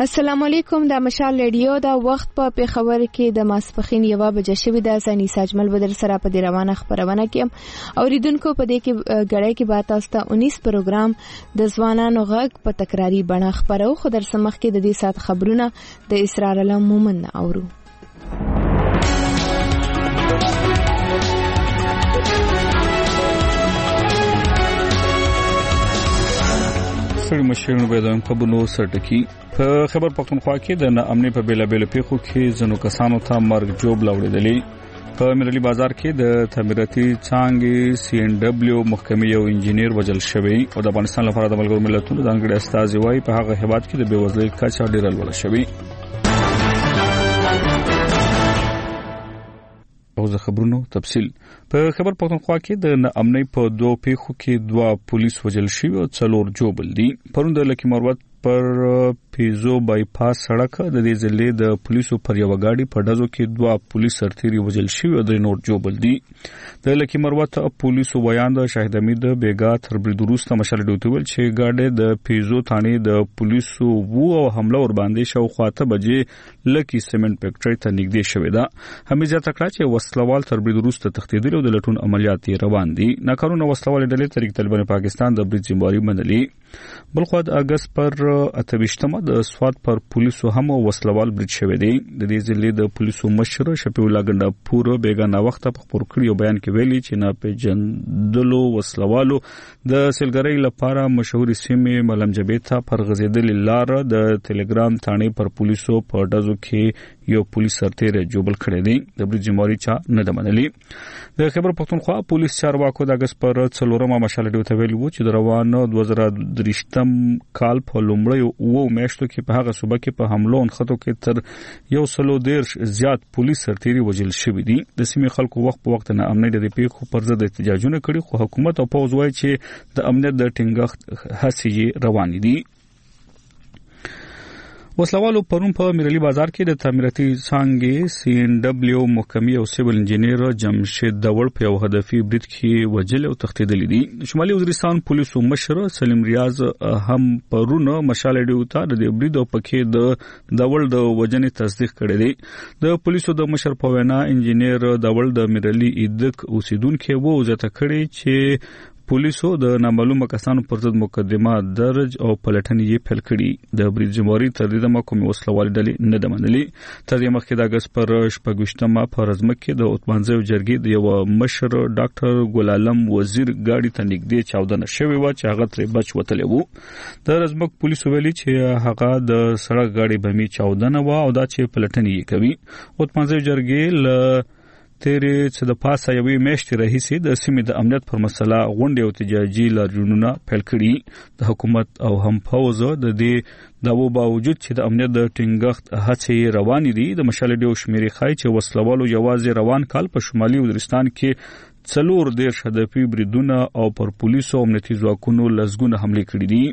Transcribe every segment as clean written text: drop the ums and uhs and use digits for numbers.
السلام علیکم. د مشال رادیو دا وخت په پیښور کې د ماسپخین 1 بجې شوې ده. زنی ساجمل بدر سره په دې روانه خبرونه کې اوریدونکو په دې کې غړې کې بات تاسو ته 19 پروګرام د ځوانانو غږ په تکراری بڼه خبرو. خو در سمخ کې د دې سات خبرونه د اسرار الله مومن اورو. سړي مشرونو به د خبرونو سرټکی په خبر پښتونخوا کې د ناامنۍ په بیلابېلو پیښو کې ځینو کسانو ته مرګ جوړ لاوړېدلی. په ملي بازار کې د تعمیراتي څانګې CNW محکمې یو انجینیر وژل شوی او د افغانستان لپاره د ملګرو ملتونو ځانګړي استازي وايي په هغه هیواد کې د بېوزلۍ کچه ډېره لوړه شوې. او د خبرونو تفصیل په خبر پښتونخوا کې د ناامنۍ په 2 پیښو کې 2 پولیس وژل شوي او 4 جوړ دي. پرون د لکی مروت پر پیزو بایپاس سړک د دې ضلع د پولیسو پر یو غاډي په ډزو کې 2 پولیس سرتیري وژل شوي او 3 نور جوړ دي. د لکی مروت پولیسو بیان د شاهد امید بیګا تر برید وروسته مشال ډوتول چې غاډي د پیزو ثاني د پولیسو وو او حمله ور باندې شاوخوا ته بجې لکی سیمنټ فیکټری ته نږدې شوې ده. همیزه تکړه چې وسلوال تر برید وروسته تښتیدل او د لټون عملیات روان دي. ناکارونه وسلوال ډلې طریق طالبان پاکستان د برید ذمہواری منلي. بلخو د اگست پر 28مه د سواد پر پولیسو هم وسلوال برید شوی دی. د دې ضلع د پولیسو مشر شفیع الله ګنډاپور بیگانه وخت په خبر کړی بیان کې ویلي چې نه پیژندلو وسلوالو د سیلګرۍ لپاره مشهور سیمه ملم جبې ته پر غزیدل لار د ټلګرام ثانې پر پولیسو په ډزو کې یو پولیس سرتیری جوړ کړی دی. د برید ذمہواری چا نه د منلي. د خبر پښتونخوا پولیس چارواکو د اگست پر 4مه مشال ډیو ویلي وو چې د روان 2023م کال په لومړی وو میاشتو کې په هغه صوبه کې په حملو انخطو کې تر 130 زیات پولیس سرتیری وژل شوی دي. د سیمې خلکو وخت په وخت نه امنیت د پیښو پر ضد احتجاجونه کړي خو حکومت او پوز وايي چې د امنیت د ټینګښت هڅې روان دي. وسلوالو پرون په ملي بازار کې د تعمیراتي څانګې CNW محکمې او سیول انجینیر جمشید داوړ په یو هدفي برید کې وژل او تښتیدل دي. شمالي وزیرستان پولیسو مشر سلیم ریاض هم پرون مشال ډیو ته د برید او پکې د داوړ د وژنې تصدیق کړی دی. د پولیسو د مشر په وینا انجینیر داوړ د ملي ادک اوسیدونکو وو ځکه کړی چې پولیسو د نامعلومه کسانو پر ضد مقدمه درج او پلټنې یې پیل کړي. د برید ذمہواری تر دې دمه کومې وسلوال ډلې نه د منلي. تر دې مخکې د اگست پر 28مه په رزمک کې د اتمانځو جرګې د یو مشر ډاکټر ګل عالم وزیر گاډي ته نږدې چاودنه شوې و چې هغه ترې بچ وتلی وو. د رزمک پولیسو ویلي چې هغه د سړک گاډي بمي چاودنه و او دا چې پلټنې یې کوي. اتمانځو جرګې ل تیرې چې د پاسه یوې میاشتې راهیسې د سیمې د امنیت پر مسله غونډې او احتجاجي لاریونونه پیل کړي. د حکومت او هم پوز د دې داوو باوجود چې د امنیت د ټینګښت هڅې روانې دي. د مشال ډیو شمیرې ښایي چې وسلوالو یوازې روان کال په شمالي وزیرستان کې 4 هدفي بریدونه او پر پولیسو او امنیتي ځواکونو لسګونه حملې کړې دي.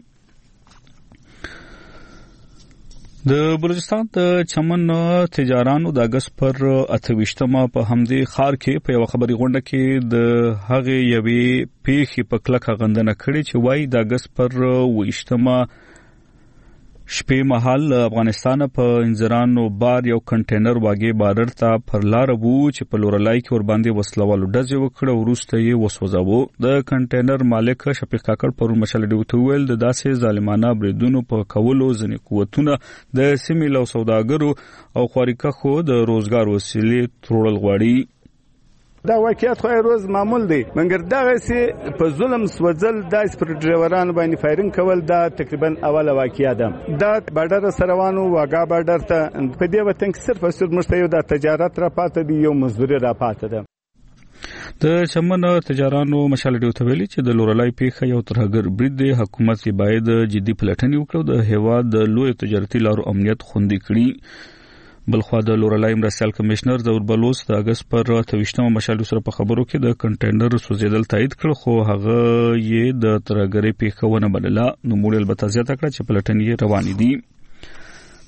د بلوچستان د چمن تجارانو د اگست پر 28مه په همدې خار کې په یو خبري غونډه کې د هغه یوې پیښې په کلکه غندنه کړې چې وایي د اگست پر 28مه شپې مهال افغانستان په انځرانو بار یو کنټینر واګي بارډر ته پر لار وو چې په لورلای کې ور باندې وسلوالو ډزې وکړه او وروسته یې وسوځاوه. د کنټینر مالک شفیق کاکړ پر مشال ډیو ویل د داسې ظالمانه بریدونو په کولو ځنې قوتونه د سیمې له سوداګرو او خواریکخو د روزګار وسیلې تروړل غواړي. دا واقعیت خو روز معمول دی مګر دغه سي په ظلم سوځل داس پر ډرایورانو باندې فایرینګ کول دا تقریبا اوله واقعیا ده. دا بارډر سروانو واګا بارډر ته په دې وطن کې صرف او مرسته یو د تجارت را پاتې دی یو مزدوري را پاتې ده. د چمن تجارانو مشال ډیو ته ویلي چې د لورلای پیښه یو ترهګر برید دی. حکومت یې باید جدي پلټنې وکړي د هیواد د لوی تجارتي لارو امنیت خوندي کړي. بلخوا د لورلای مرستیال کمشنر زور بلوس د اگست پر 28مه مشال سره په خبرو کې د کنټینر سوځیدل تایید کړ خو هغه یې د ترهګرۍ پیښه ونه بلله. نو موږ البته زیاته کړه چې پلټنې روانې دي.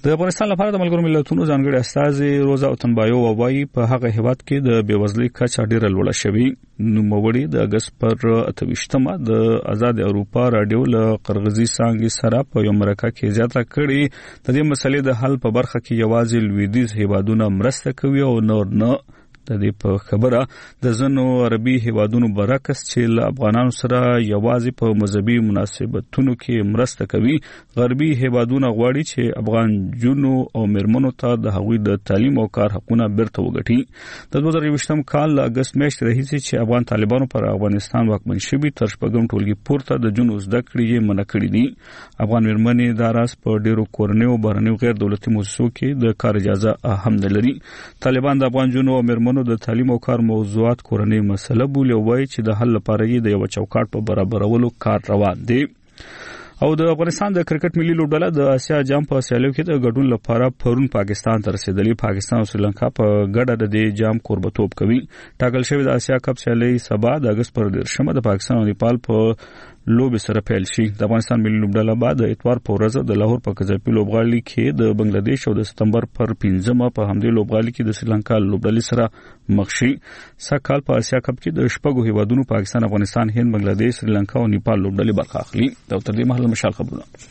د افغانستان لپاره د ملګرو ملتونو ځانګړي استازي روزا اوتنبایو وایي په هغه هیواد کې د بیوزلۍ کچه ډیره لوړه شوې. نوموړي د اگست پر 28مه د آزاد اروپا رادیو له قرغیزي څانګې سره په یو مرکه کې زیاته کړې د دې مسلې د حل په برخه کې یوازې لویدیځ هیوادونه مرسته کوي او نور نه. د دې په خبره د ځینو عربي هیوادونو برعکس چې له افغانانو سره یوازې په مذهبي مناسبتونو کې مرسته کوي. غربي هیوادونه غواړي چې افغان جنو او مرمنو ته د هغوی د تعلیم او کار حقونه بیرته وګټي. د 2023م کال له اگست میاشتې راهیسې چې افغان طالبانو پر افغانستان واکمن شوي تر شپږم ټولګي پورته د جنو زده کړې یې منع کړې دي. افغان مرمنې دا راز په ډیرو کورنیو بهرنیو غیر دولتي مؤسسو کې د کار اجازه هم نه لري. طالبان د افغان جنو او مرمنو د تعلیم او کار موضوعات کورنۍ مسله بولي او وایي چې د حل لپاره یې د یو چوکاټ په برابرولو کار روان دی. او د افغانستان د کرکټ ملي لوبډله د اسیا جام په سیالیو کې د ګډون لپاره پرون پاکستان ته رسیدلې. پاکستان او سریلانکا په ګډه د دې جام کوربتوب کوي. ټاکل شوی د اسیا کپ سیالي سبا د اگست پر 10مه د پاکستان او نیپال په لوب سره پیل شي. د افغانستان ملي لوبډله بعد د اتوار په ورځ د لاهور په قذافي لوبغالي کې د بنگلاديش او د سپتمبر پر 5مه په همدې لوبغالي کې د سریلانکا لوبډلې سره مخ شي. سږ په اسیا کپ کې د شپږو هیوادونو پاکستان، افغانستان، هند، بنگلاديش، سریلانکا او نیپال لوبډلې برخه اخلي. دا تر دې مهاله مشال خبرونه.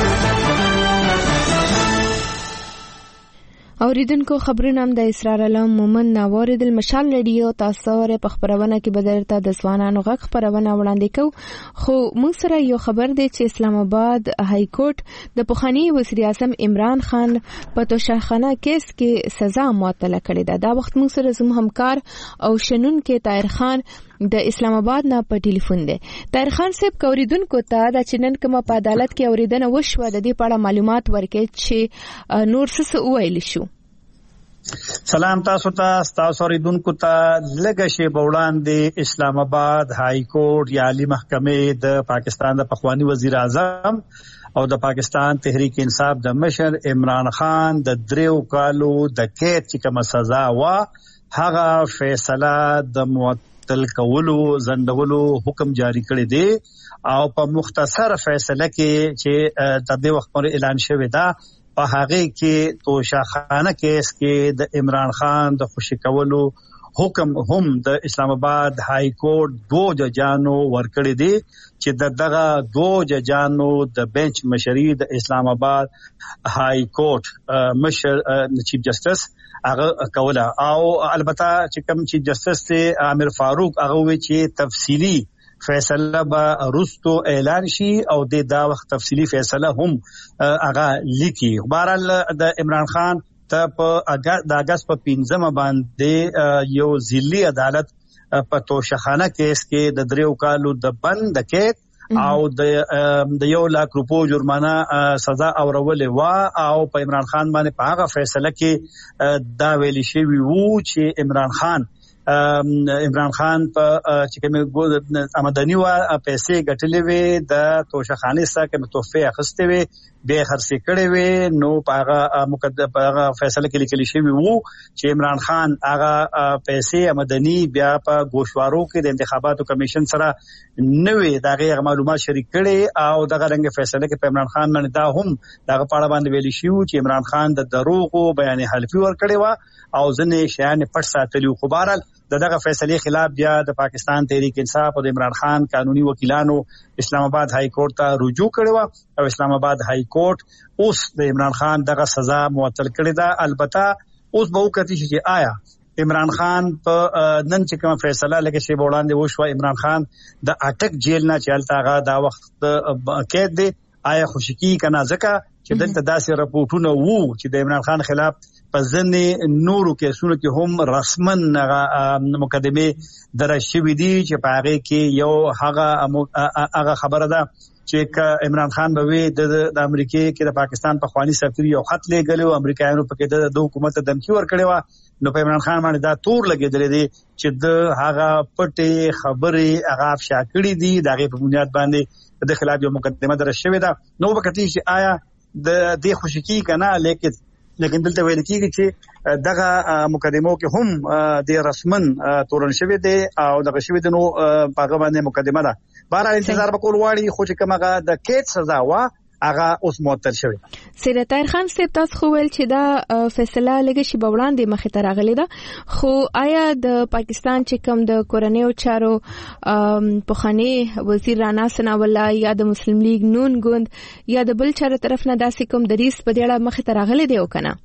اوریدونکو خبرونه هم د اسرار علم مومن ناوارد المشال رادیو تاسو ور په خبرونه کې بدرته د ځوانانو غږ خبرونه وړاندې کو. خو موږ سره یو خبر دی چې اسلام آباد های کورټ د پخوانی وزیر اعظم عمران خان په توشاخانه کیس کې سزا معطله کړې ده. دا وخت موږ سره زموږ همکار او شنن کې طاهر خان د اسلام آباد نه په ټلیفون دی. طاهر خان صاحب کوریدونکو ته د چنن کومه په عدالت کې اوریدنه وشوه د دې په اړه معلومات ورکړي چې نور څه ویل شو. سلام تاسو اوریدونکو ته. لږه شی وړاندې اسلام آباد های کورټ یا عالی محکمې د پاکستان د پخوانی وزیر اعظم او د پاکستان تحریک انصاف د مشر عمران خان د 3 کالو د قید چې کومه سزا وا هغه فیصله د معطل کولو زندولو حکم جاری کړی دی او په مختصر فیصله کې چې د دې وخت پر اعلان شوی دا په هغه کې توشاخانه کیس کې د عمران خان د خوشی کولو حکم هم د اسلام آباد های کورټ 2 ججانو ورکړی دی چې دغه 2 ججانو د بنچ مشري د اسلام آباد های کورټ مشر چیف جسټس هغه کوله. او البته چې کوم چیف جسټس ته عامر فاروق هغه وی چې تفصیلی فیصله به رستو اعلان شي او دا وخت تفصیلی فیصله هم هغه لیکي. بهرحال د عمران خان ته په د اگست په 5مه باندې یو ضلعي عدالت په توشاخانه کیس کې د 3 کالو د بند قید او د 1 لک روپو جرمانه سزا اورولې وا او په عمران خان باندې په هغه فیصله کې دا ویل شوی وو چې عمران خان په چې کومه آمدنی وا پیسې ګټلې وي د توشاخانه سره کوم تحفه اخستې وي به خرڅ کړي وي. نو په فیصله کې لیکل شوی وو چې عمران خان هغه پیسې آمدنی بیا په گوشوارو کې د انتخاباتو کمیشن سره نوې دغه معلومات شریک کړي او دغه رنګ فیصله کې په عمران خان باندې دا هم دغه پاړه باندې ویل شو چې عمران خان د دروغو بیان حلفي ور کړی و او ځنې شیان پټ ساتلی. خو بهرحال دغه فیصله خلاف بیا د پاکستان تحریک انصاف او د عمران خان قانوني وکیلانو اسلام آباد های کورټ ته رجوع کړو او اسلام آباد های کورټ اوس د عمران خان دغه سزا معطل کړې ده. البته اوس به وکړي چې آیا عمران خان په نن چې کوم فیصله لکه شی وړاندې وشو عمران خان د اټک جیل نه چلتا غا دا وخت قید دی آیا خوشکی کنا ځکه چې دلته داسې راپورټونه وو چې د عمران خان خلاف په ځنې نورو کیسونو کې هم رسمن مقدمه درج شوې دي چې په هغه کې یو هغه خبره ده چې عمران خان به د امریکای کې د پاکستان په خواني سفیر یو خط لګلو امریکایانو په کې د حکومت دمکی ور کړی و. نو په عمران خان باندې دا تور لګیدل دي چې د هغه پټي خبرې هغه افشا کړې دي دغه په بنیاد باندې د خلاف یو مقدمه درج شوې ده. نو وکړي چې آیا د دې خوشکی کنه لیکن دلته ویل کیږي چې دغه مقدمو کې هم د رسمن تورن شوی دی او دغه شوی د نو پاغه باندې مقدمه ده. بهر انتظار وکول واړي خو چې کومه د کیټ سزا وا هغه اوس معطل شوی. سید طاهر خان صاحب تاسو خو ویل چې دا فیصله لږ شي بوړاندې مخې ته راغلی ده، خو آیا د پاکستان چې کوم د کورنیو چارو پخوانی وزیر رانا ثناء الله یا د مسلم لیگ نون ګوند یا د بل چا طرف نه داسې کوم دریس په دې اړه مخې ته راغلی دی او کنه؟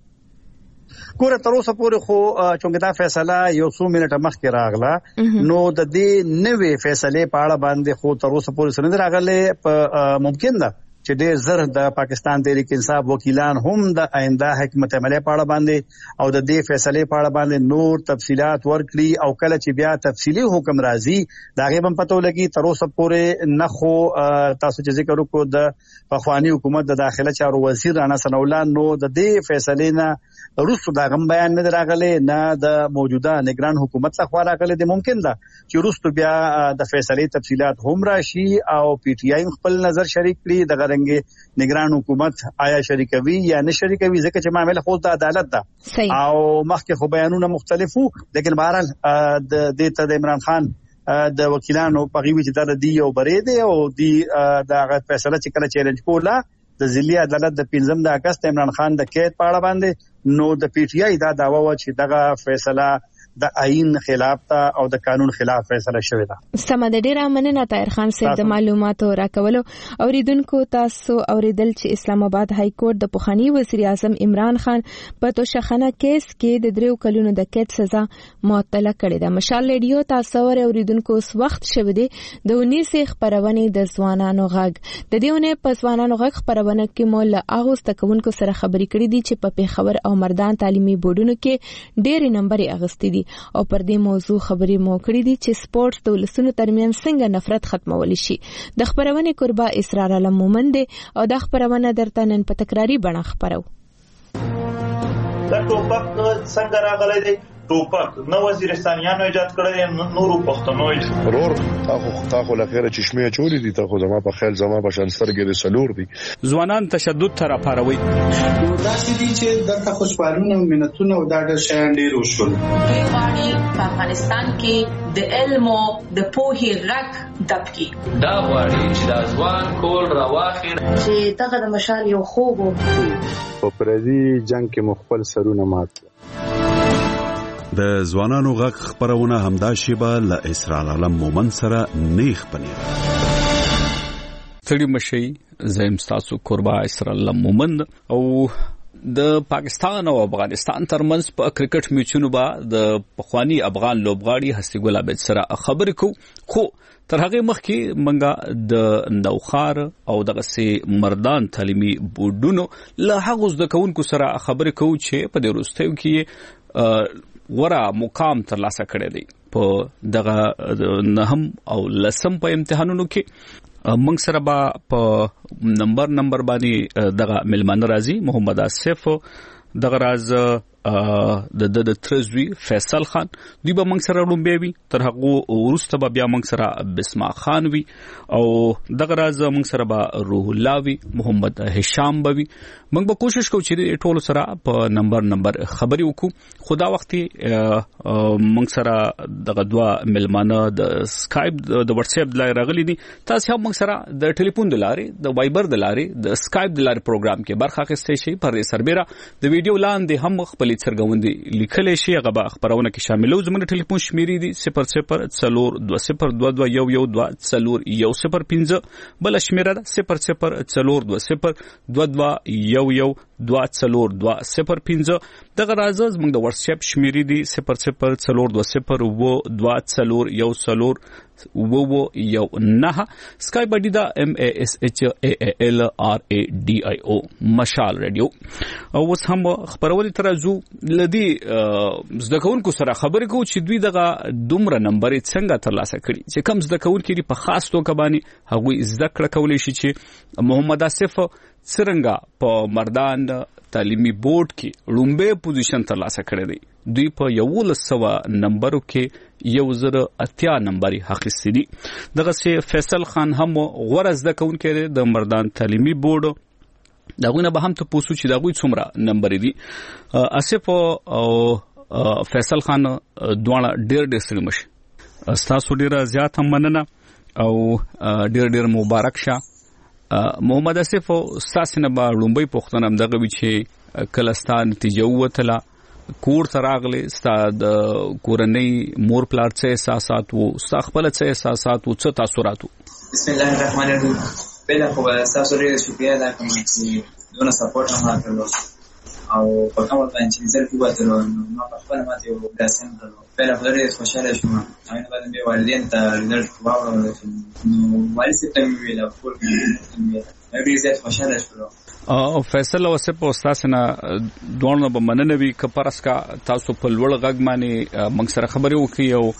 ګوره تر اوسه پورې خو چې دا فیصله یو څو منټه مخکې راغله، نو د دې نوې فیصلې په اړه باندې خو تر اوسه پورې څه نه راغله. په ممکن ده چې ډېر زر د پاکستان تحریک انصاف وکیلان هم د آینده حکمت عملی په اړه باندې او د دې فیصلې په اړه باندې نور تفصيلات ورکړي، او کله چې بیا تفصیلی حکم راځي دا غي هم پته ولګي. تر اوسه پورې نه خو تاسو چې ذکر وکړو د پخوانی حکومت د داخله چارو وزیر رانا ثناء الله، نو د دې فیصلې نه روسو دا غم بیان نه راغلی، نه د موجوده نگران حکومت لخوا راغلی. د ممکن ده چې روسو بیا د فیصلې تفصيلات هم راشي او پی ټی آی خپل نظر شریک کړي. د غرنګ نگران حکومت آیا شریکوي یا نه شریکوي، ځکه چې معاملې خو د عدالت ده او مخکې خو بیانونه مختلفو، لیکن بهرحال د عمران خان د وکیلانو په غوي چې د دی او بری دی او دی د فیصله چې کله چیلنج کوله د ضلعي عدالت د 15 د اگست عمران خان د قید په اړه باندې، نو د پی ټی آی دا داوا و چې دغه فیصله د آئین خلاف ته او د قانون خلاف فیصله شوې ده. سم د ډیره مننه طاهر خان صاحب د معلوماتو راکولو. اوریدونکو تاسو اوریدل چې اسلام آباد های کورټ د پخوانی وزیر اعظم عمران خان په توشخانه کیس کې د 3 کلونو د قید سزا معطله کړې ده. مشال ریډیو تاسو اوریدونکو اس وخت شوه دي د 19 خبرونه د ځوانانو غږ. د دېونه په ځوانانو غږ خبرونه کې مول اغوست کوونکو سره خبرې کړې دي چې په پیښور او مردان تعلیمي بورډونو کې ډېر نمبر اغستې دي او پر دې موضوع خبرې مو کړې دي چې سپورت د ولسونو ترمنځ څنګه نفرت ختمول شي. د خبرونه قربا اسرار علم مومند او د خبرونه درته نن په تکراری بڼه خبرو. دا ټوپک څنګه راغلی دی؟ ټوپک نو وزیرستانیانو ایجاد کړی، نورو پښتنو ضرور تاخو لخيره چشمه چوری دي، تاخو زما په خیال زما په شانسترګې د سلور دي. ځوانان تشدد تر پاروي دا چې دلته خوشبالونه مینتونه او دا ډېر شیان ډېر وشول. غواړي په افغانستان کې د علم او د پوهې غږ دبکي، دا غواړي چې د ځوان کول راواخي چې دغه د مشال یو خوب په پردي جنگ کې مخبل سرونه مات. د ځوانانو غږ خبرونه همدا شیبه له اسرار علم مومن سره نیخ پنیر. تړي مشي زم تاسو قربا اسرار علم مومن او د پاکستان او افغانستان ترمنځ په کرکټ میچونو با د پخوانی افغان لوبغاړي هستي ګل عبد سره خبرې کو، خو تر هغه مخکې منګه د نوخار او دغه سي مردان تعلیمي بورډونو له هغه د کوونکو سره خبرې کو چې په دې وروستیو کې ورا مقام ترلاسه کړی دی په دغه نهم او لسم په امتحانونو کې. موږ سره با په نمبر باندې دغه ملمان رازي محمد آصف دغه راز د ترزوی فیصل خان دوی به موږ سره رومبي وي، تر هغه ورسته به بیا موږ سره بسما خان وي او دغه راز موږ سره به روح الله وي، محمد هشام به وي. موږ به کوشش کوو چې ټول سره په نمبر خبري وکړو. خدا وختي موږ سره دغه دوا ملمانه د سکایپ د واتس اپ لای راغلي دي. تاسو هم موږ سره د ټلیفون د لارې د وایبر د لارې د سکایپ د لارې پروګرام کې برخه اخیستئ شئ. پر سربېره د ویډیو لاندې هم خپل څرګندونې لیکل شي، هغه خبرونه کې شاملو. زموږ ټلیفون شمیرې دي 002022104015 بل شمیره ده 002022112015. دغه راز زموږ د واتس اپ شمیرې دي 0020104019 سکایپ باندې دا MASHALRADIO مشال رادیو. او اوس هم خبرونه ترازو لدی زده کوونکو سره خبرې کوو چې دوی دغه دومره نمبر څنګه ترلاسه کړي چې کم زده کوونکي په خاص توګه باندې هغه زده کړه کولای شي. چې محمد آصف څرنګه په مردان تعلیمي بورډ کې لومبه پوزیشن ترلاسه کړی دی، دوی په 1100 نمبرو کې 1080 نمبر حقیقي دي. دغه سي فیصل خان هم غوړ زده کوونکی د مردان تعلیمي بورډ داغونه به هم ته پوسو چې داغوی څومره نمبر دي. آصف او فیصل خان دواړه ډېر سره مشي. تاسو ډېر زیات هم مننه او ډېر مبارک شه. محمد اسف ساسنه با لومبي پختن هم دغه وی چې کلستان نتیجه وته کور تراغله استاد کورنۍ مور پلار څه احساسات وو استخبل څه احساسات وو څه تاثیرات وو. بسم الله الرحمن الرحیم. بلا خو تاسو لري شکریہ ادا کوم چې دونه سپورټ هم راکړو او په کومه باندې چې زر په وته نو په خپل ماته یو داسم درلو. بلا خو لري خوشاله شوم. همین بعد به والدین ته رزلټ واورو نو والد ته ویل او ټول مې زیات خوشاله شوم. او فیصل اوسه په استاسنه دوړنه به مننوي کپرس کا تاسو په لوړ غږ باندې موږ سره خبرې وکړي او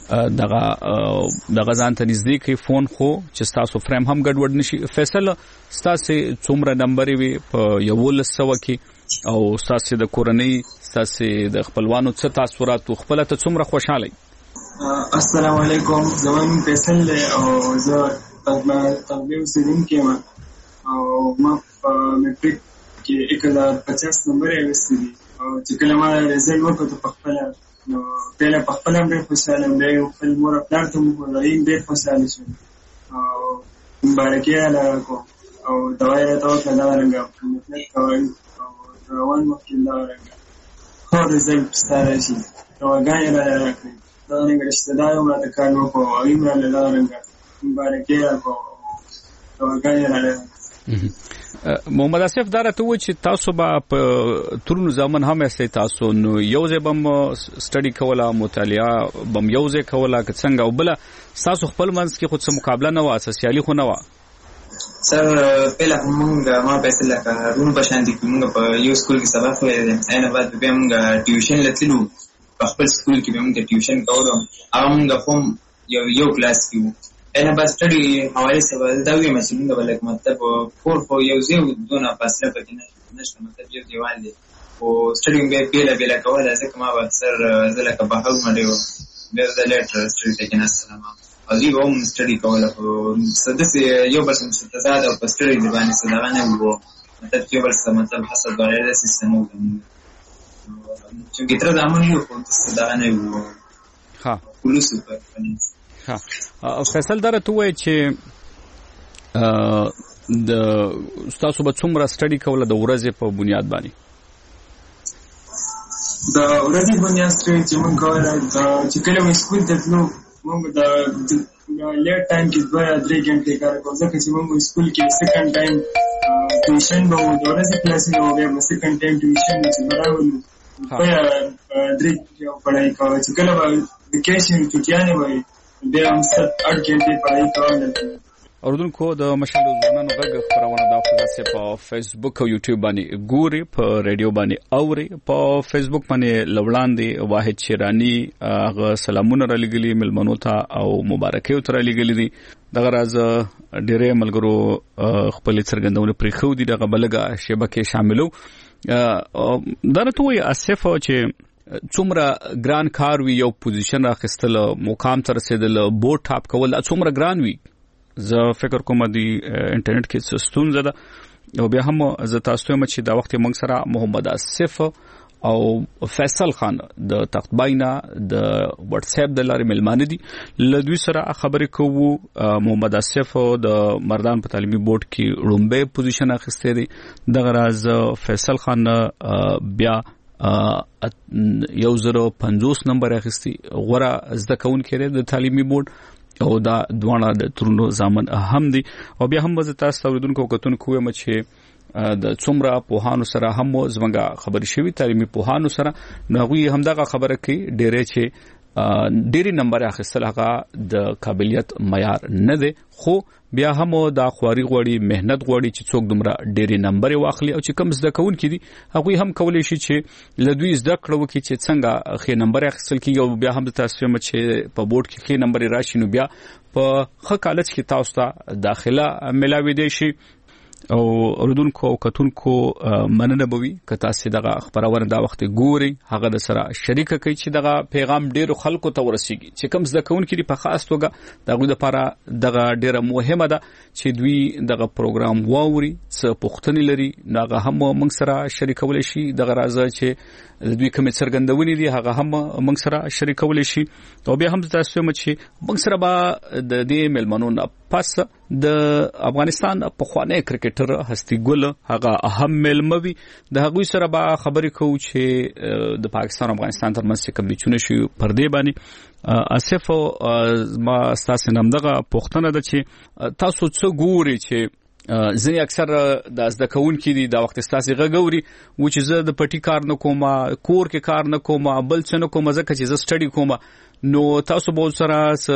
دغه ځان ته نږدې کې فون خو چې تاسو فریم هم ګډوډ نشي. فیصل تاسو څومره نمبر وي په 1100 کې او تاسو د کورنۍ تاسو د خپلوانو څه تاثیرات خپل ته څومره خوشاله؟ السلام علیکم. زمون فیصل او زه تقریبا سیدم کې او ما میټریک کې 1050 نمبر یې وستې او چې کله ما رزلټ وکړ په خپل نو بل په خپل هم ډېر خوشاله یم. دی خپل مور پلار ته مو راځي ډېر خوشاله شوم او مبارکي اعلی کوم او دوايي راته وکړه دا رنګه مطلب کوي او روان وخت دا رنګه خو رزلټ ستاره شي راغی راکړي دا رنګه رشتہ دارو راته کار وکړو او ایمرا له دا رنګه مبارکي اعلی کوم راغی راکړي. محمد اسف دارته و چې تاسو به ترونو ځمن هم استي تاسو نو یو ځای بم سټډي کوله مطالعه بم یو ځای کوله که څنګه او بل تاسو خپل منځ کې خود څه مقابله نه و اساسيالي خو نه و سر پهلا موږ ما په اصل کې روم په شان دي موږ په یو سکول کې سبق وایي اینه بعد به موږ ټیوشن لتلو په خپل سکول کې موږ ټیوشن کوو هغه موږ کوم یو کلاس کې انا بس سټډي حواله سره دا وی مسلمان د بلک مطلب کور خو یو ځای دونه فاصله پکې نشته مطلب یو دیوال دی او سټډي به بیل کوله ځکه ما اکثر زلکه په هغه باندې به د لیټر سټډي ته نه سلام او دی هم سټډي کوله او سدسي یو بس مستزاد او سټډي دی باندې صداغانه وو مطلب یو بس مطلب حسب غیر سیستم وو چې تر زمون یو صداغانه وو ها پولیس په ها فیصل درته وای چې د تاسو به څومره سټډي کوله د ورځې په بنیاد باندې؟ د ورځې بنیاد چې موږ کوله چې کله موږ سکول ته تلو موږ د لیټ ټایم کې 2-3 غنټې کار کوو ځکه چې موږ سکول کې سیکنډ ټایم ټیوشن به د ورځې کلاسونه وو بیا سیکنډ ټایم ټیوشن چې براوو په درې پڑھائی کوو چې کله ویکیشن چټیانه وای بیا هم 7-8 غنټې پڑھائی کوو. اوردونکو د مشال ځوانانو غږ خبرونه د خاصه په فیسبوک او یوټیوب باندې ګوري په ریډیو باندې اوري په فیسبوک باندې لوړاندې واحد شیرانی هغه سلامونه را لګلي ملمنو ته او مبارکي تر لګلي دي دغه راز ډېرې ملګرو خپل څرګندونه پرې خو دي دغه بلګه شبکه شاملو درته وي اسف چې څومره ګران کار وی یو پوزیشن راخستل مقام تر رسیدل بورډ ټاپ کول څومره ګران وی زه فکر کوم دی انټرنیټ کې ستونزه ده او بیا هم زه تاسو ته چې دا وخت موږ سره محمد اسف او فیصل خان د تختباینا د واتس اپ د لارې ملمانه دي لدوی سره خبرې کوو. محمد اسف د مردان په تعلیمي بورډ کې رومبه پوزیشن اخیسته دي دغه راز فیصل خان بیا 1050 نمبر اخیستی غوړه زده کون کړي د تعلیمي بورډ او دا دوانه د ترونو ځامن هم دي او بیا هم زه تاسو اوریدونکو کتونکو یم چې د څومره پوهانو سره هم زمونږه خبرې شوي تعلیمي پوهانو سره نو غوي هم دغه خبره کوي ډېرې چې ډېری نمبر اخیستل هغه د قابلیت معیار نه دی خو بیا هم دا خواري غوړي مهنت غوړي چې څوک دومره ډېری نمبر واخلي او چې کم زده کون کړي هغه هم کولای شي چې لدوی زده کړو کې چې څنګه خې نمبر اخیستل کیږي او بیا هم د تاسو چې په بورډ کې خې نمبر راشي نو بیا په ښه کالج کې تاسو ته داخله ملاوي دي شي او اوردونکو او کتونکو مننه بوي کته سي دغه خبرونه دا وخت ګوري هغه د سره شریک کوي چې دغه پیغام ډیرو خلکو ته ورسیږي چې کوم زده کون کړي په خاص توګه دغه لپاره دغه ډیره مهمه ده چې دوی دغه پروګرام واوري څه پوښتنې لري دغه هم موږ سره شریکول شي دغه راځي چې دوی کوم څرګندونې دي هغه هم موږ سره شریکول شي او بیا هم تاسو چې موږ سره به د دې ملمنو پس د افغانستان په خوانه کرکټر هستی ګل هغه اهم ملموي د هغوی سره به خبرې کوو چې د پاکستان او افغانستان ترمنځ کوم چونه شي پردې باندې اسف ما تاسو نمدغه پوښتنه ده چې تاسو څه ګوري چې ځینې اکثر د زده کوونکي دي د وخت ستاسو غووري و چې زه د پټي کار نه کوم کور کې کار نه کوم بل څه نه کوم ځکه چې زه سټډي کوم نو تاسو به سره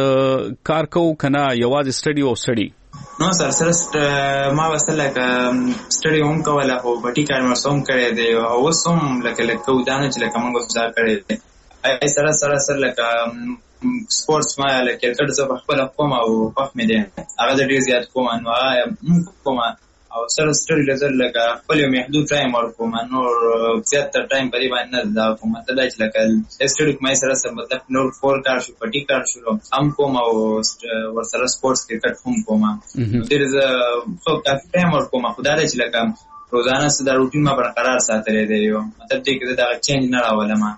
کار کوو کنه یوازې سټډي او سټډي نو سره ما وسله ک سټډي هم کوله او پټي کار مې سوم کړی دی او سوم لکه کو دانه چې لکه موږ ځا کړی دی ای سره لکه سپورتس ما لکه کرکټ زه خپل کوم او فهم دي هغه د ډیر زیات کوم نو کوم او سره سټډي لزر لکه خپل محدود ټایم ورکوم نو زیات تر ټایم پرې باندې نه دا کوم ته دای چې لکه سټډي کوم سره مطلب نور فور کار شو پټي کار شو هم کوم او ورسره سپورتس کرکټ هم کوم ډیر زه خو کافي ټایم ورکوم خدای چې لکه روزانه سره روټین ما برقرار ساتلی دی مطلب دې کې دا چینج نه راولم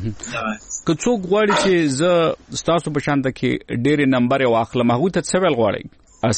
که څوک غواړي چې زه ستاسو په شان کې ډېرې نمبر واخلم هغه ته څه ویل غواړي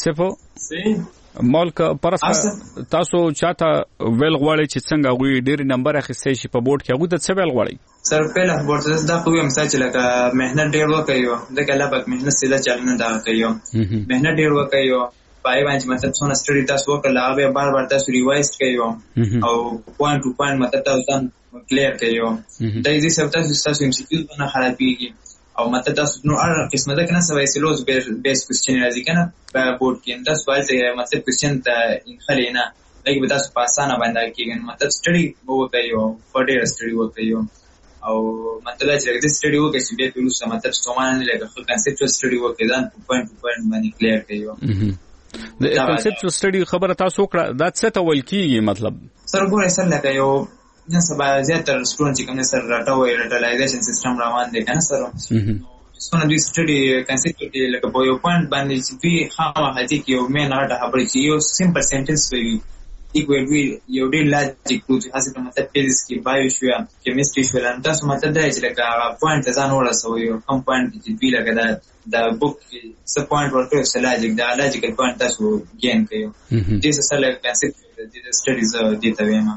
اسف مالک پرس تاسو چاته ویل غواړي چې څنګه غوي ډېرې نمبر اخیستې شي په بورډ کې هغه ته څه ویل غواړي سر په له بورډ دا خو هم سچ لکه مهنت ډېر وکړو ځکه لا پک مهنت سیده چلنه دا کوي مهنت ډېر وکړو پای باندې مطلب څونه سټډي تاسو وکړل هغه بار بار تاسو ریوایز کوي او پوینټ ټو پوینټ مطلب تاسو کلیر کوي دا دې سبب تاسو ام سی کیو نه خرابېږي او مطلب تاسو نو هر قسمه ده کنه سوای سلوز بیس کوېسچن راځي کنه په بورډ کې تاسو سوال مطلب کوېسچن ته خلینا لکه به تاسو په اسانه باندې کېږي مطلب سټډي وکړئ او فډیر سټډي وکړئ او مطلب چې دې سټډي وکړئ چې به تاسو مطلب سومان لکه خپل کنسپټ سټډي وکړئ دا پوینټ ټو پوینټ باندې کلیر کوي د کنسپټ سټډي خبره تاسو کړه دا څه ته ویل کیږي مطلب سره ګورئ سره لکه یو نه سبا زیاتره سټوډنټ چې کوم سره راټوي راټلایزیشن سیستم روان دی کنه سره څونه دوی سټډي کنسپټ لکه په یو پوینټ باندې چې دوی خامخا چې یو مین اړه خبرې چې یو سمپل سنټنس وي ایکوال وی یو ډیر لاجیک کوم هڅه کوم مطلب فزیکس کې بایو شو کیمستري شو لن تاسو مطلب دا چې لکه پوینټ ځان ورسوي کوم پوینټ چې دوی لکه دا بوک څه پوینټ ورته سلاجیک دا لاجیکل پوینټ تاسو ګین کوي دې سره لکه کنسپټ د سټډیز د تویما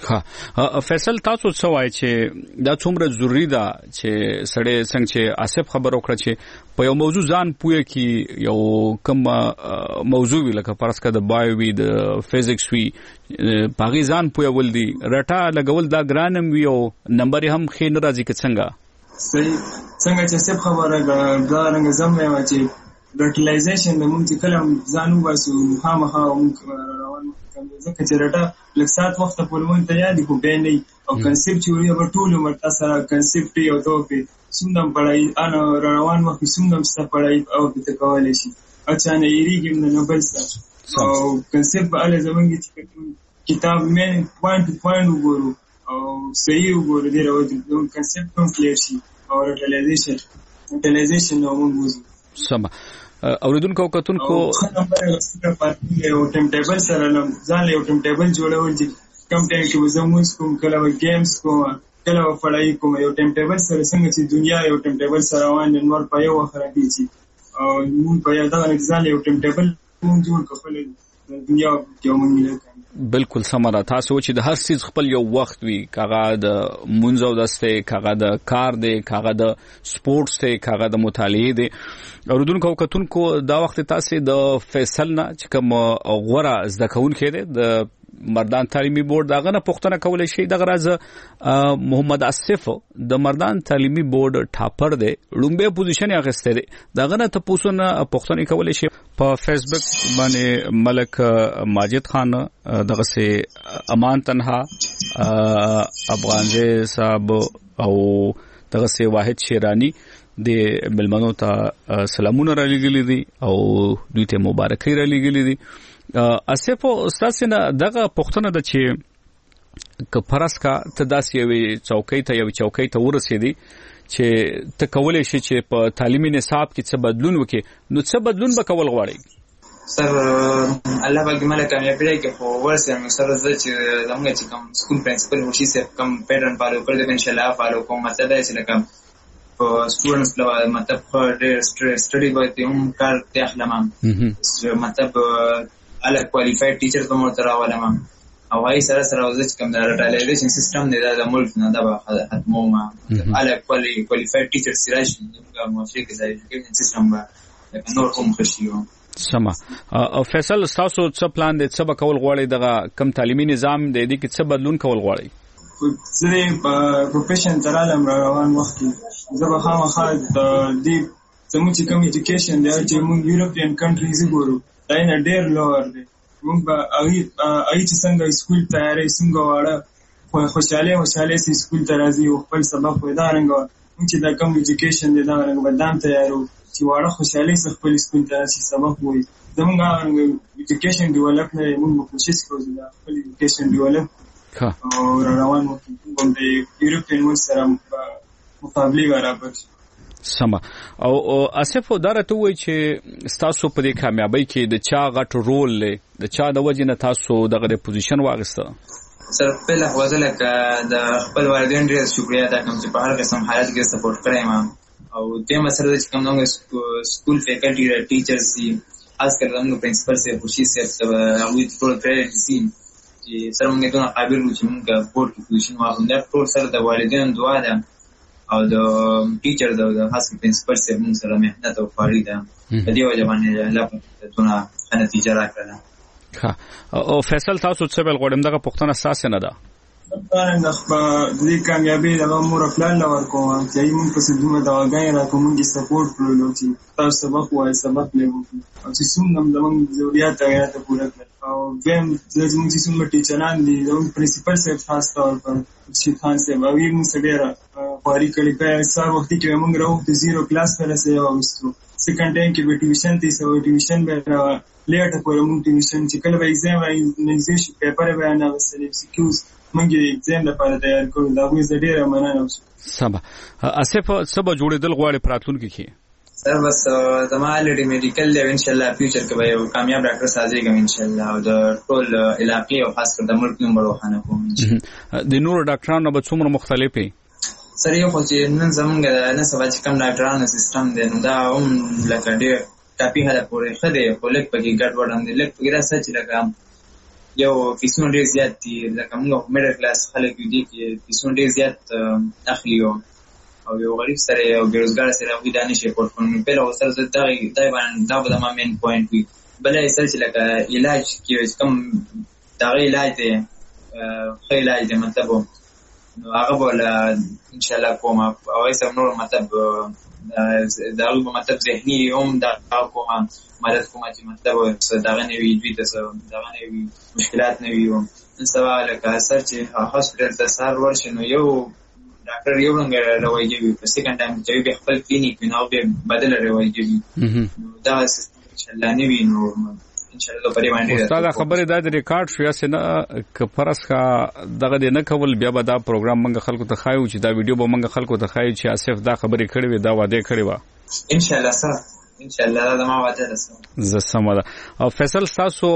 ها فیصل تاسو څه وایي چې دا څومره ضروری ده چې سړی څنګه چې آصف خبر وکړه چې په یو موضوع ځان پوهه کې یو کوم موضوع لکه فرض کړه د بایو وی د فزیکس وی پاغي ځان پوهه ول دي رټا لګول دا ګرانم وی او نمبر هم خې ناراضي کې څنګه صحیح څنګه چې سب خبره دا رنګ زموږ یو چې رټلایزیشن د مونږ کلم ځانو واسو خامخا روان ځکه چې رټا لږ سات وخت په لمون ته یادې خو به نه او کنسپټ چوري به ټول عمر تاسو کنسپټ یو توپی سوندم پړای انا روان وخت سوندم ست پړای او به کولای شي اچھا نه یریږم نه بل څه او کنسپټ به له زمونږ چې کتاب مې پوینټ پوینټ وګورو او صحیح وګورو دی راوځي کنسپټ هم کلیر شي او رټلایزیشن نو موږ سم اوریدونکو کتونکو نمبر یو ټیم ټیبل سره ځان له ټیم ټیبل جوړول چې کم ټایم کې زموږ کوم کله گیمز کوم کله پړای کوم یو ټیم ټیبل سره څنګه چې دنیا یو ټیم ټیبل سره روان نور په یو خره دي چې او موږ په یو دا ځان له ټیم ټیبل موږ جوړ کړل دنیا کې موږ بالکل سمره تاسو چې د هر څه خپل یو وخت وي کاغه د منځو دسته کاغه د کار دی کاغه د سپورتس دی کاغه د مطالعه دی اوردونکو کتونکو دا وخت تاسو د فیصل نه چې کوم غوړه زده کول کېده د مردان تعلیمي بورډ داغه نه پښتنه کولای شي د غراز محمد اسف د مردان تعلیمي بورډ ټاپر دی لومبه پوزیشن اخیسته دی داغه نه تاسو نه پښتنه کولای شي په فیسبوک باندې ملک ماجد خان دغه سه امان تنها افغانجه صاحب او دغه سه واحد شیرانی د ملمنو ته سلامونه را لګیلي دي او دوی ته مبارکي را لګیلي دي اسف استاد سينه دغه پښتنه د چې کفرس کا تداسي وي چوکۍ ته یو چوکۍ ته ورسېدي چې ته کولای شي چې په تعلیمي نصاب کې څه بدلون وکړي نو څه بدلون به کول غواړي سر الله پاک مله کامیابی کې خو ورسره سره چې زموږ چې کوم سکول پرنسپل وشي سه کوم پیټرن فالو کړی ان شاء الله فالو کوم مطلب چې لکه سټوډنټس له مطلب سټډي باندې هم کار ته اخلم مطلب اله کوالیفاید ټیچر په مور تر راولم او هاي سره وزت کوم د رټالایزیشن سیستم دی د ملک نه دا ختمو ما اله کوالیفاید ټیچر سراج د موثق د ایجوکیشن سیستم به نور کوم خشيو سما او فیصل تاسو څه پلان دی څه کول غواړي د کم تعلیمي نظام دی د کې څه بدلون کول غواړي زه په پروفیشن ترالم روان وخت زه به خامخا د دې زموږ چې کوم ایجوکیشن دی چې موږ یورپین کنټریز ګورو دا نه ډېر لوړ دی موږ به اې چې څنګه سکول تیارې څنګه واړه خوشاله سي سکول ته راځي او خپل سبق ودا رنګ موږ چې دا کوم ایجوکیشن دی دا رنګ بدام تیارو چې واړه خوشاله سي خپل سکول ته راشي سبق وي زموږ ایجوکیشن ډیولپ نه موږ کوشش کوو دا خپل ایجوکیشن ډیولپ او روان وو د یورپین مو سره مقابله برابر سما او اسف دارته وای چې تاسو په دې کامیابی کې د چا غټ رول لې د چا د وجنه تاسو دغه پوزیشن واغسته سر په لحظه لکه د خپل والدین ډېر شکریا ادا کوم چې په هر قسم حالت کې سپورټ کړی ما او دې مسله چې کوم نو سکول فیکلټي او ټیچرز دي خاص کر موږ پرنسپل سره خوشي سره هغه ټول کریډټ دي چې سره موږ دونه قابل وو چې موږ بورډ کې پوزیشن واخلو دا ټول سره د والدین دعا ده او د ټیچر د خاص پرنسپل سره موږ سره مهنت او فاري ده د دې وجه باندې لا دونه نتیجه راکړه او فیصل تاسو څه بل غوړم دغه پښتنه اساس نه ده په دې کامیابی د مور خپل لور کوم چې موږ په سدومه دا غاړه را کوم چې سپورټ کړو چې تاسو سبق وای سبق لیو او چې څنګه موږ ضرورت هغه پوره کړ او زم زموږ چې څومره ټیچران دي زموږ پرنسپل صاحب خاص طور پر شي خان صاحب او موږ سره پاري کړي په سار وخت کې موږ راو ته زیرو کلاس پر سره واستو سیکنډ ټایم کې به ټیوشن ته سو ټیوشن به لیټ په موږ ټیوشن چې کله به ایگزام راځي پیپر به نه وسلې سکیوز منګي ایگزام لپاره تیار کړو دا وې زړه مننه سبا اسف سبا جوړېدل غواړي پراتون کې سر بس زما الریډي میډیکل دی ان شاء الله فیوچر کې به یو کامیاب ډاکټر سازيږم ان شاء الله او د ټول علاقې او خاص کر د ملک نوم روښانه کوم د نور ډاکټرانو به څومره مختلفې سر یو خو چې نن زمونږ نه سبا چې کوم ډاکټرانو سیستم دی نو دا هم لکه ډېر ټاپي هله پورې خدي خو لک پکې ګډ وډم دی لک پکې را سچ لګم یو فیسونه ډېر زیات دي لکه موږ میډل کلاس خلک دي چې فیسونه ډېر زیات اخلي او یو غریب سره او بیروزګار سره وې دانش پورت کوم په لور سره دای باندې دا به ما مین پوینټ وي بلې سره چې لکه علاج کې کوم دا علاج دی خو علاج دی مطلب نو هغه بوله ان شاء الله کوم او ایسه نور مطلب دا مطلب ذهني هم دا کومه مدد کومه چې مطلب دا غنوي دوی ته دا غنوي مشکلات نه وي سوال کا اثر چې هاسپټل ته سار ورشنو یو ډاکټر یو څنګه راوایي په سیکنډ ټایم چې به خپل کلینیک نو به بدل راوایي دا ان شاء الله نه وي نو ان شاء الله پرې باندې استاد خبره دا ریکارډ شو یا سينه ک فرض کا دغه نه کول بیا به دا پروګرام منګه خلکو ته خایو چې دا ویډیو به منګه خلکو ته خایو چې اسف دا خبره کړې وي دا وعده کړې و ان شاء الله سره ان شاء الله دا ما وعده ده ز سماده او فیصل تاسو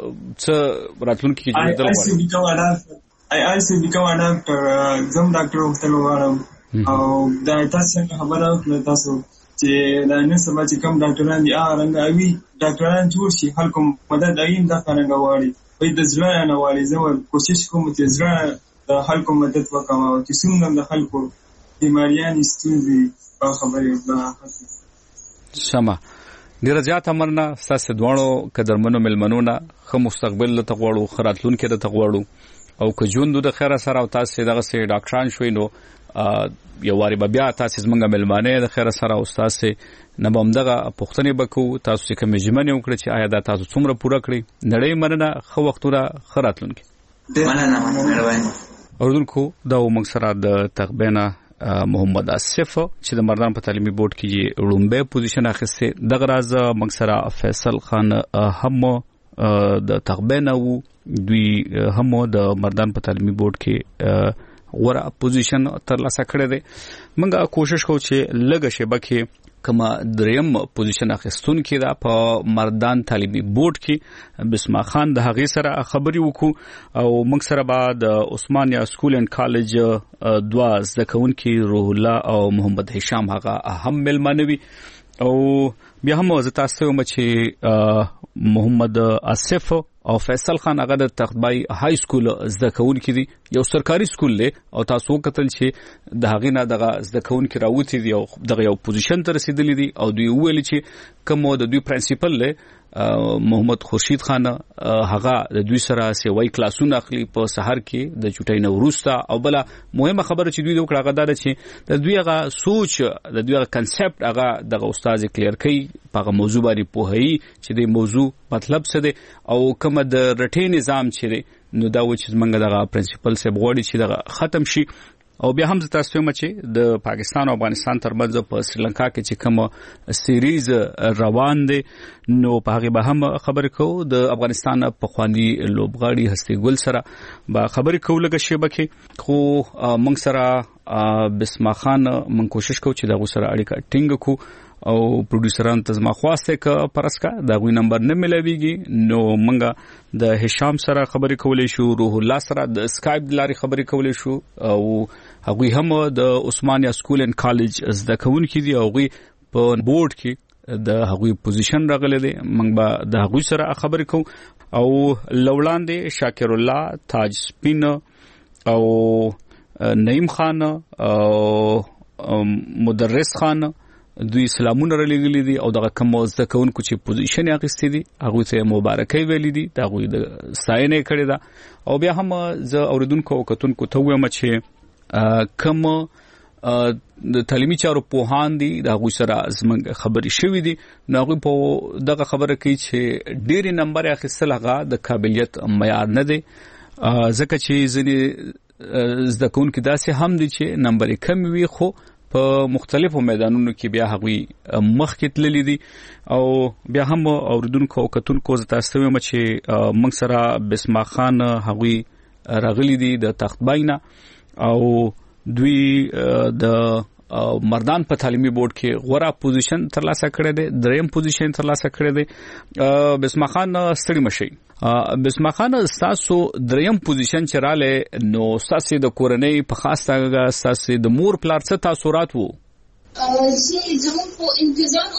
څه راتلونکي کې جوړېدل I also become a doctor زم ډاکټر وختلو غواړم او دا تاسو خبره وکړه تاسو چې دا نن سبا چې کوم ډاکټران دي رنګ اوي ډاکټران جوړ شي خلکو مدد ایم دا څنګه غواړي وای د ځړا نه غواړي زه کوشش کوم چې ځړا د خلکو مدد وکم او چې څنګه د خلکو بیماریان ستونزې په خبرې وکړم سما ډیر زیات امرنا تاسو دوړو قدرمنو ملمنونه خو مستقبل له تغوړو خراتلون کې د تغوړو او که ژوند د خیره سره او تاسو دغه سي ډاکټران شوي نو یو واری بیا تاسو زمونږ ملمانه د خیره سره او تاسو نه بم دغه پښتنې بکو تاسو چې کوم جمعنه وکړي چې آیا دا تاسو څومره پوره کړی نړۍ مننه خو وختونه خراتلونکي مننه اوردونکو دا موږ سره د تقبینا محمد اسف چې د مردان په تعلیمي بورډ کې رومبه پوزیشن اخیسته دغه راز موږ سره فیصل خان هم د تقبینا وو دوی هم د مردان په تعلیمي بورډ کې غوړه پوزیشن ترلاسه کړی دی. موږ کوشش کوو چې لږه شیبه کې کما دریم پوزیشن اخیستون کې دا په مردان تعلیمي بورډ کې بسما خان د هغې سره خبري وکړو او موږ سره بعد عثمانیا سکول اینڈ کالج دوا زده کوونکي روح الله او محمد هشام هغه اهم ملمنوي او بیا هم زه تاسو ته چې محمد آصف او فیصل خان هغه د تختبای های سکول زده کوونکي دي یو سرکاري سکول دی او تاسو کتل چې د هغې نه دغه زده کوونکي راوتی دي او دغه یو پوزیشن ته رسیدلی دي او دوی ویل چې کوم د دوی پرنسپل دی محمد خورشید خان هغه د دوی سره سیوای کلاسونه اخلي په سحر کې د چټای نو وروسته او بل مهمه خبره چې دوی د وکړه غدا ده چې د دوی هغه سوچ د دوی هغه کنسپټ هغه د استاد کلیر کوي په موضوع باندې پوهی چې د موضوع مطلب څه دی او کوم د رټې نظام چې دی نو دا و چې موږ دغه پرنسپل سه بغوړي چې دغه ختم شي او بیا هم تاسو ته چې د پاکستان او افغانستان ترمنځ په سریلانکا کې چې کوم سیریز روان دي نو په هغه به هم خبرې کوو. د افغانستان په خواني لوبغاړي هستي ګل سره به خبرې کوو لږه شیبه کې خو موږ سره بسما خان موږ کوشش کوو چې دغه سره اړیکه ټینګ کوو او پروډوسران ته زما خواسته ک پرسکا دا غوي نمبر نه ملويږي نو منګه د هشام سره خبرې کولې شو روح الله سره د اسکایپ لاري خبرې کولې شو او هغوی هم د عثمانیا سکول اینڈ کالج زده کوونکي دي او هغوی په بورډ کې د هغوی پوزیشن راغلی دی موږ به د هغوی سره خبرې کوو او لوړاندې شاکر الله تاج سپین او نعیم خان او مدرس خان دوی سلامونه رلېږلي دي او دغه کوم زده کوونکو چې پوزیشن اخیستې دي هغوی ته مبارکۍ ویلي دي د هغوی د ستاینه کړې ده او بیا هم زه اوریدونکو او کتونکو ته وایم چې کوم د تعلیمي چارو پوهان دي د هغوی سره زموږ خبرې شوې دي نو هغوی په دغه خبره کوي چې ډېرې نمبر اخیستل هغه د قابلیت معیار نه دی ځکه چې ځینې زده کوونکي داسې هم دي چې نمبر یې کم وي خو په مختلفو میدانونو کې بیا هغوی مخکې تللی دي او بیا هم اوریدونکو او کتونکو زه تاسو ته وایم چې موږ سره بسما خان هغوی راغلي دي د تختبای نه او دوی د مردان په تعلیمي بورډ کې غوړه پوزیشن ترلاسه کړی دی دریم پوزیشن ترلاسه کړی دی بسما خان ستړي مشي بسما خان تاسو دریم پوزیشن چراله نو تاسو د کورنۍ په خاص توګه تاسو د مور پلار څه تاثیرات وو زموږ په انتظار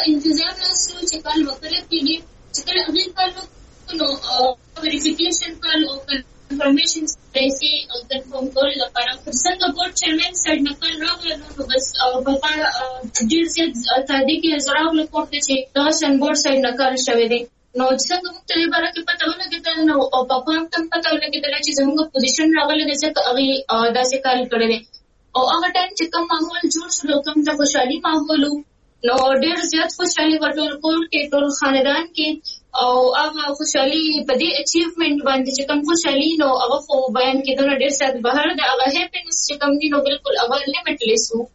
ناسو چې کال وکړه کېږي چې کله هغې کال نو ویریفیکیشن کال او انفارمیشن پیسې او کنفرم کول لپاره څنګه بورډ چیرمن سره نقل راغله نو بس په ډېر زیات تادیق یې زراغله کوټه چې تاسو بورډ سره نقل شوی دی نو څنګه موږ ته لپاره کې پته ولګېدل نو او په کوم تم پته ولګېدل چې زموږ پوزیشن راغله د ځکه هغه داسې کال کړی دی او هغه ټایم چې کوم ماحول جوړ شو کوم د خوشحالي ماحول نو ډېر زیات خوشحالي ورټول کول کې ټول خاندان کې او هغه خوشحالي په دې اچیومنت باندې چې کوم خوشحالي نو هغه خو بیان کېدل ډېر زیات بهر د هغه هپینس چې کوم دی نو بالکل هغه لیمیټلیس وو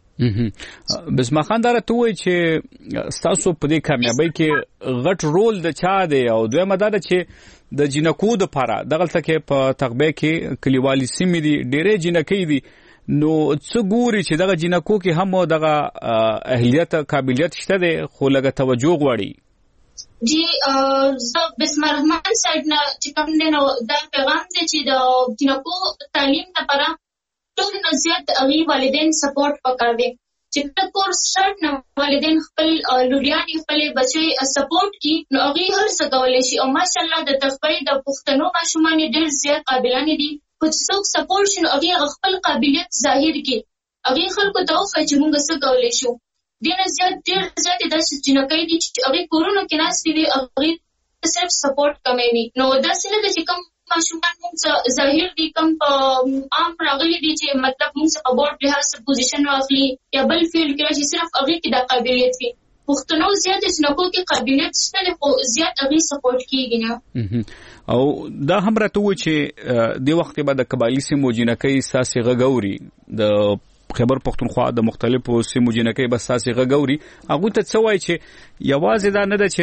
بسما خان دا ته وایي چې تاسو په دې کامیابی کې غټ رول د چا دی او دویمه دا ده چې د جنکو د لپاره دغلته کې په تغبه کې کلیوالي سیمې دي ډېرې جنکې دي نو څه ګوري چې دغه جنکو کې هم دغه اهلیت قابلیت شته دی خو لږه توجه غواړي جی بسم الرحمن صاحب نه چې کوم دی نو دا پیغام دی چې د جنکو تعلیم لپاره ټول نه زیات هغوی والدین سپورټ پکار دی چې کله کورس سټارټ نه والدین خپل لوریانې خپلې بچی سپورټ کړي نو هغوی هر څه کولی شي او ماشاءالله د تخبۍ د پښتنو ماشومان یې ډېر زیات قابلانې دي خو چې څوک سپورټ شي نو هغوی خپل قابلیت ظاهر کړي هغوی خلکو ته وښایي چې موږ څه کولی شو ډېر زیاتې داسې جنکۍ دي چې هغوی کورونو کې ناستې دي هغوی صرف سپورټ کمی وي نو داسې نه ده چې کوم ماشومان موږ ظاهر دي کوم په عام راغلي دي چې مطلب موږ په بورډ لحاظ پوزیشن واخلي یا بل فیلډ کې راشي صرف هغوی کې دا قابلیت وي پښتنو زیاتې جنکو کې قابلیت شته دی خو زیات هغوی سپورټ کېږي نه او دا هم راته وایي چې دې وخت به د قبایلي سیمو جنکۍ ستاسې غږ اوري د خیبر پښتونخوا د مختلفو سیمو جنکۍ به ستاسې غږ اوري هغوی ته څه وایي چې یوازې دا نه ده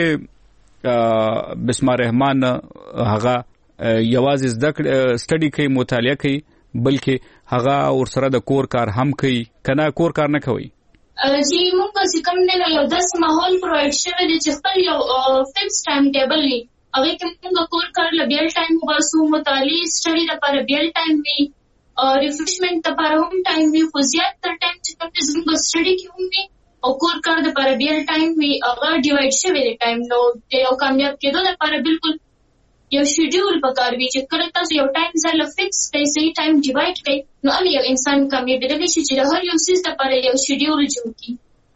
چې بسما رحمان هغه یوازې زده کړې سټډي کوي مطالعه کوي بلکې هغه ورسره د کور کار هم کوي کنه کور کار نه کوي؟ جی موږ چې کوم نه یو داسې ماحول پرووایډ شوی دی چې خپل یو فکس ټایم ټیبل وي هغه کې موږ کور کار له بیل ټایم وباسو مطالعه سټډي لپاره بیل ټایم وي ریفریشمنت لپاره هم ټایم وي خو زیات تر ټایم چې کوم زموږ سټډي کې هم وي او کور کار لپاره بیل ټایم وي هغه ډیوایډ شوی دی ټایم نو یو کامیاب کېدو لپاره بالکل یو شیډول پکار وي چې کله تاسو یو ټایم ځل فکس کړئ صحیح ټایم ډیوایډ کړئ نو ان یو انسان کامیابېدلی شي چې د هر یو څیز لپاره یو شیډول جوړ کړي.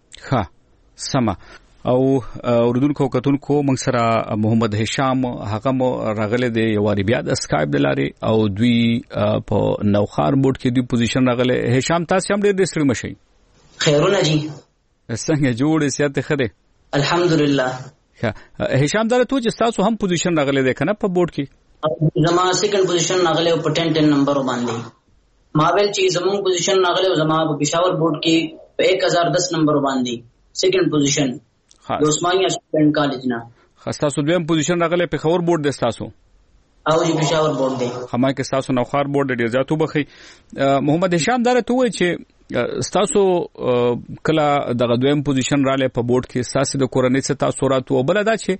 ښه سمه. او اوردونکو کتونکو موږ سره محمد هشام هغه مو راغله د یو بیا د اسکایپ د لارې او دوی په نوخار بورډ کې دوی پوزیشن راغله. هشام تاسو هم ډېر ستړي مشئ. خیرونه جی څنګه جوړ سیاست خره؟ الحمدلله. هشام دره تو چې تاسو هم پوزیشن راغله ده کنه په بورډ کې؟ زما سیکنډ پوزیشن راغله په 10 نمبر باندې. ما ویل چې زمون پوزیشن راغله زما په پېښور بورډ کې په 1010 نمبر باندې سیکنډ پوزیشن د عثمانیه سټوډنټ کالج نه. خاصه دویم پوزیشن راغله په پېښور بورډ د تاسو او چې پېښور بورډ دی هما کې تاسو نوخار بورډ ډیر ځاتو بخي. محمد هشام دره تو چې تاسو کله د دویم پوزیشن رااله په بورډ کې ساسي د کورنۍ څخه تاسو راتو بل دا چې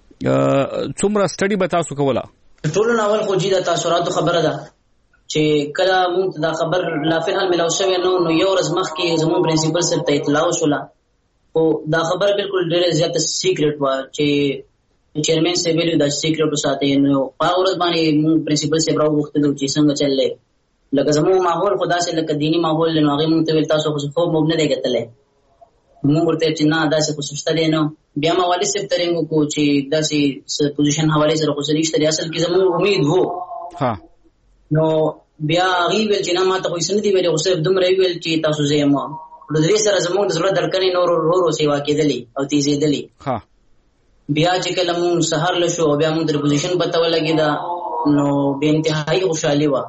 څومره سټډي به تاسو کوله؟ ټول ناول خو جی د تاثیراتو خبره ده چې کله موږ دا خبر لا فعل ملو شوی نو یو ورځ مخکې زموږ پرنسپل سره ته اطلاع وشوله او دا خبر بالکل ډېر زیات سیکریټ و چې چیرمن سي ویلو دا سیکریټ وساتي نو په ورځ باندې موږ پرنسپل سره راوغختلو چې څنګه چللې لکه زموږ ماحول خدا سره لکه دینی ماحول نو هغه موږ ته ویل تاسو خو مو نه دی ګټلې موږ ورته چې نه دا څه کوشش دی نو بیا ما والي سره ترنګ کو چې دا سي پوزیشن حواله سره خو سره اشتري اصل کې زموږ امید وو ها نو بیا غي ویل چې نه ما ته کوئی سندي ویل خو صرف دومره ویل چې تاسو زه ما د دې سره زموږ د زړه درکنې نور ورو سیوا کېدلی او تیزېدلی. ها بیا چې کله موږ سحر لشو بیا موږ د پوزیشن پته ولګیدا نو به انتهایی خوشحالي و.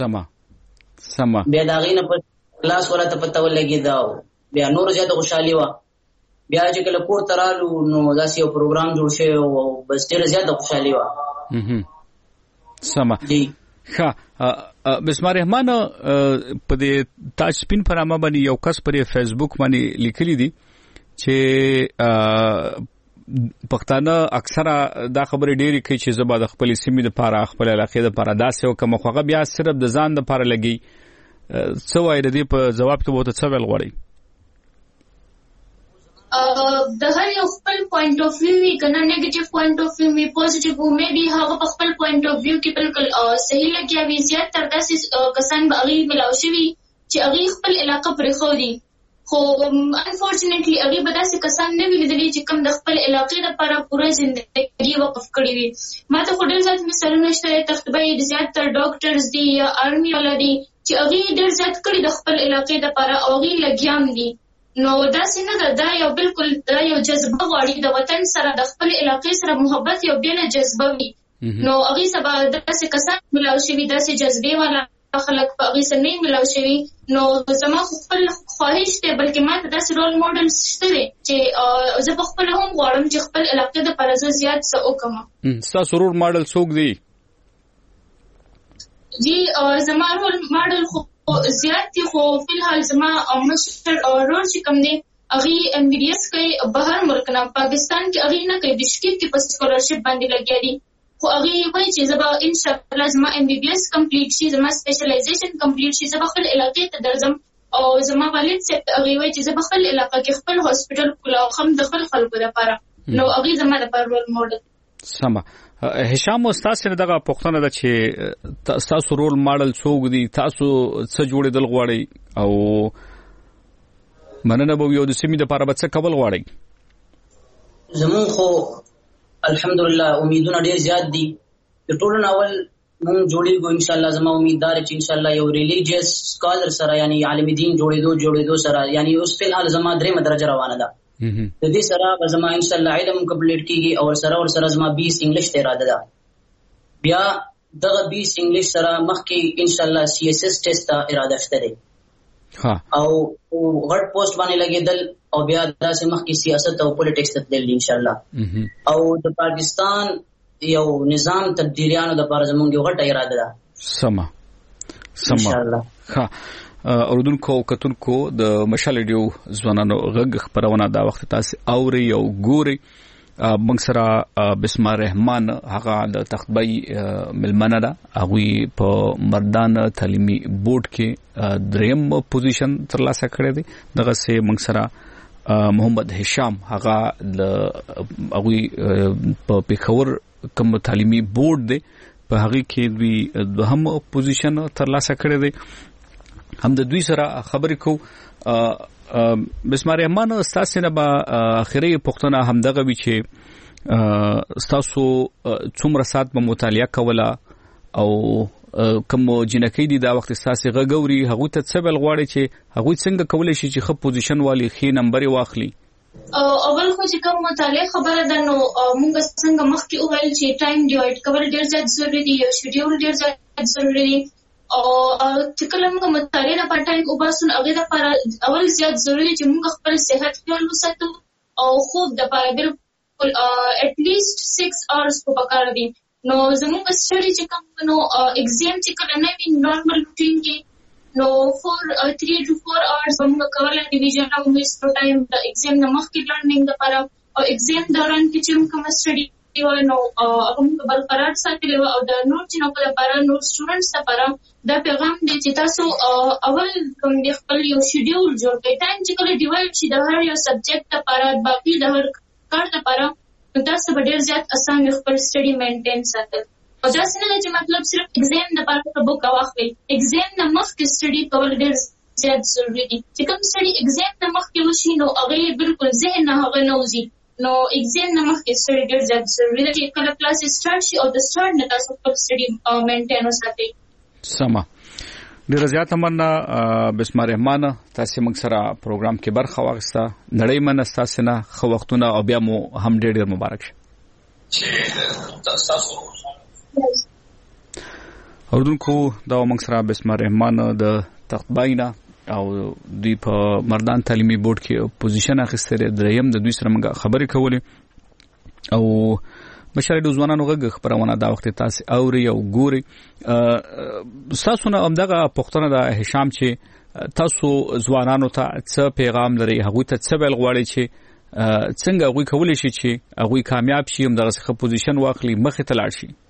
سما بیا دا غینه په کلاس ولا ته پته ولګیدا بیا نور زیاته خوشحالي و. بیا چې کله کور ترالو نو داسې یو پروګرام جوړ شو او بس ډېر زیاته خوشحالي و. سما ښه بسم الله الرحمن په دې تاج سپین فرامه باندې یو کس پر فیسبوک باندې لیکلی دي چې پښتانه اکثره دا خبره ډېری کوي چې زبا د خپل سیمې لپاره خپل علاقې لپاره داسې وکم خوغه بیا صرف د ځان لپاره لګي څه وایي د دې په جواب کې وته څه ویل غواړي؟ د هر یو خپل پوینټ اف ویو وی کنه نیگیټیو پوینټ اف ویو وی پوزټیو وو مې به هغه په خپل پوینټ اف ویو کې بالکل صحیح لګیا وی زیات تر داسې کسان به هغه ملاو شوي چې هغه خپل علاقې پرې خو دي خو انفورچونټلی هغه به داسې کسان نه ویلي چې کوم د خپل علاقې لپاره پوره ژوندۍ وقف کړی وي. ما ته خو ډېر زیات مثالونه شته تختبې زیات تر ډاکټرز دي یا آرمي ولدي چې هغه ډېر زیات کړی د خپل علاقې لپاره او هغه لګیام دي. نو دا څنګه دا یو بالکل دا یو جذبه غواړي د وطن سره د خپل علاقې سره محبت یو بیل جذبه وي. نو هغه سبا داسې کسان ملاو شوي داسې جذبه والا خلک په هغه سره نه ملاو شوي نو زما خپل خواهش دی بلکې ما ته داسې رول موډل شته چې زه په خپل هم غواړم چې خپل علاقې د پرځ زیات څه وکم. تاسو رول موډل څوک دی؟ جی زما رول موډل خو زیات دي خو په الحال زما مشر رول چې کوم دی هغه ام بي بي اس کوي بهر ملک نه پاکستان کې هغه نه کوي بشکیک کې په سکولرشپ باندې لګیا دي خو هغه وایي چې زما ان شاء الله زما ام بي بي اس کمپلیټ شي زما سپیشلایزیشن کمپلیټ شي زما خپل علاقې ته درځم او زما والد صاحب هغه وایي چې زما خپل علاقې کې خپل هاسپټل کولاو د خپل خلکو لپاره نو هغه زما لپاره رول موډل. سما هشام استاد سره دغه پوښتنه ده چې تاسو رول ماډل څوک دي تاسو څه جوړېدل غواړئ او مننه به یو د سیمې لپاره به څه کول غواړئ؟ زمون خو الحمدلله امیدونه ډېر زیات دي چې ټول ناول مونږ جوړېږو ان شاء الله. زما امیددار چې ان شاء الله یو ریلیجیس سکالر سره یعنی عالم دین جوړېدو سره یعنی اوس په حال زما درېمه درجه روانه ده د دې سره زما ان شاء الله علم کمپلیټ کیږي او سره زما 20 انګلیش ته اراده ده. بیا دغه 20 انګلیش سره مخکې ان شاء الله سی اس اس ټیسټ ته اراده شته ده او غټ پوسټ باندې لګیدل او بیا داسې مخکې سیاست او پولیټکس ته تلل ان شاء الله او د پاکستان یو نظام تبدیلیانو د لپاره زموږ یو غټه اراده ده. ان شاء الله. ها اوردونکو کتونکو د مشال ریډیو ځوانانو غږ خبرونه دا وخت تاسو اوري او ګوري. موږ سره بسم الرحمن هغه د تختبای ملمنه ده، هغه په مردان تعلیمي بورډ کې دریم پوزیشن ترلاسه کړی دی. دغه سه موږ سره محمد هشام هغه هغه په پیښور کوم تعلیمي بورډ دی په هغه کې دوی دوهم پوزیشن ترلاسه کړی دی. هم د دوی سره خبرې کو. بسم الرحمن استاد نه با اخري پښتنه هم دغه وی چې تاسو څومره سات په مطالعه کوله او کوم جنکی دي دا وخت تاسو غوړي هغه ته څه بل غواړي چې هغه څنګه کولای شي چې خپ پوزیشن والی خې نمبر واخلي. اول خو چې کوم مطالعه خبره ده نو موږ څنګه مخکې وویل چې ټایم ډیوایډ کول ډیر زیات ضروری دی، یو شیډول ډیر زیات ضروری دی او چې کله موږ مطالعه په ټایم وباسو هغه لپاره اول زیات ضروری چې موږ خپل صحت خیال وساتو او خوب د لپاره بالکل at least 6 hours په پکار دي. نو زموږ سټډي چې کوم نو ایگزام چې کله نه وي نورمال روټین کې نو 3 to 4 hours موږ کولای ډیویژن او میسټ ټایم د ایگزام نه مخکې لرنینګ لپاره او ایگزام دوران کې چې کوم سټډي نو هغه موږ برقرار ساتلی او د نور چې نو لپاره نور سټوډنټس لپاره دا پیغام دی چې تاسو اول کوم د خپل یو شیډول جوړ کړئ. ټایم چې کله ډیوایډ شي د هر یو سبجیکټ لپاره باقي د هر کار لپاره نو تاسو به ډیر زیات اسان خپل سټډي مینټین ساتل. او دا څنګه چې مطلب صرف ایگزام لپاره بوک واخلئ، ایگزام نه مخکې سټډي کول ډیر زیات ضروری دي. چې کوم سټډي ایگزام نه مخکې وشي نو هغه بالکل ذهن نه هغه نه وځي. نو ایگزام نه مخکې سټډي ډیر زیات ضروری دی چې کله کلاس سٹارټ شي او د سٹارټ نه تاسو خپل سټډي مینټین وساتئ. سما ډیر زیات مننه بسم الرحمن تاسو موږ سره پروګرام کې برخه واغسته. نړۍ من تاسو نه خو وختونه او بیا مو هم ډیر مبارک شه. اوردونکو دا موږ سره بسم الرحمن د تختباینا او دوی په مردان تعلیمي بورډ کې پوزیشن اخیستره دریم د دوی سره موږ خبرې کولې او مشر د ځوانانو غږ خبرونه دا وخت تاسو اوري او ګوري. تاسو نه همدغه پښتنه د هشام چې تاسو ځوانانو ته څه پیغام لري، هغه ته څه بل غواړي چې څنګه هغه کولای شي چې هغه کامیاب شي همدغه څه پوزیشن واخلي مخه ته لاړ شي.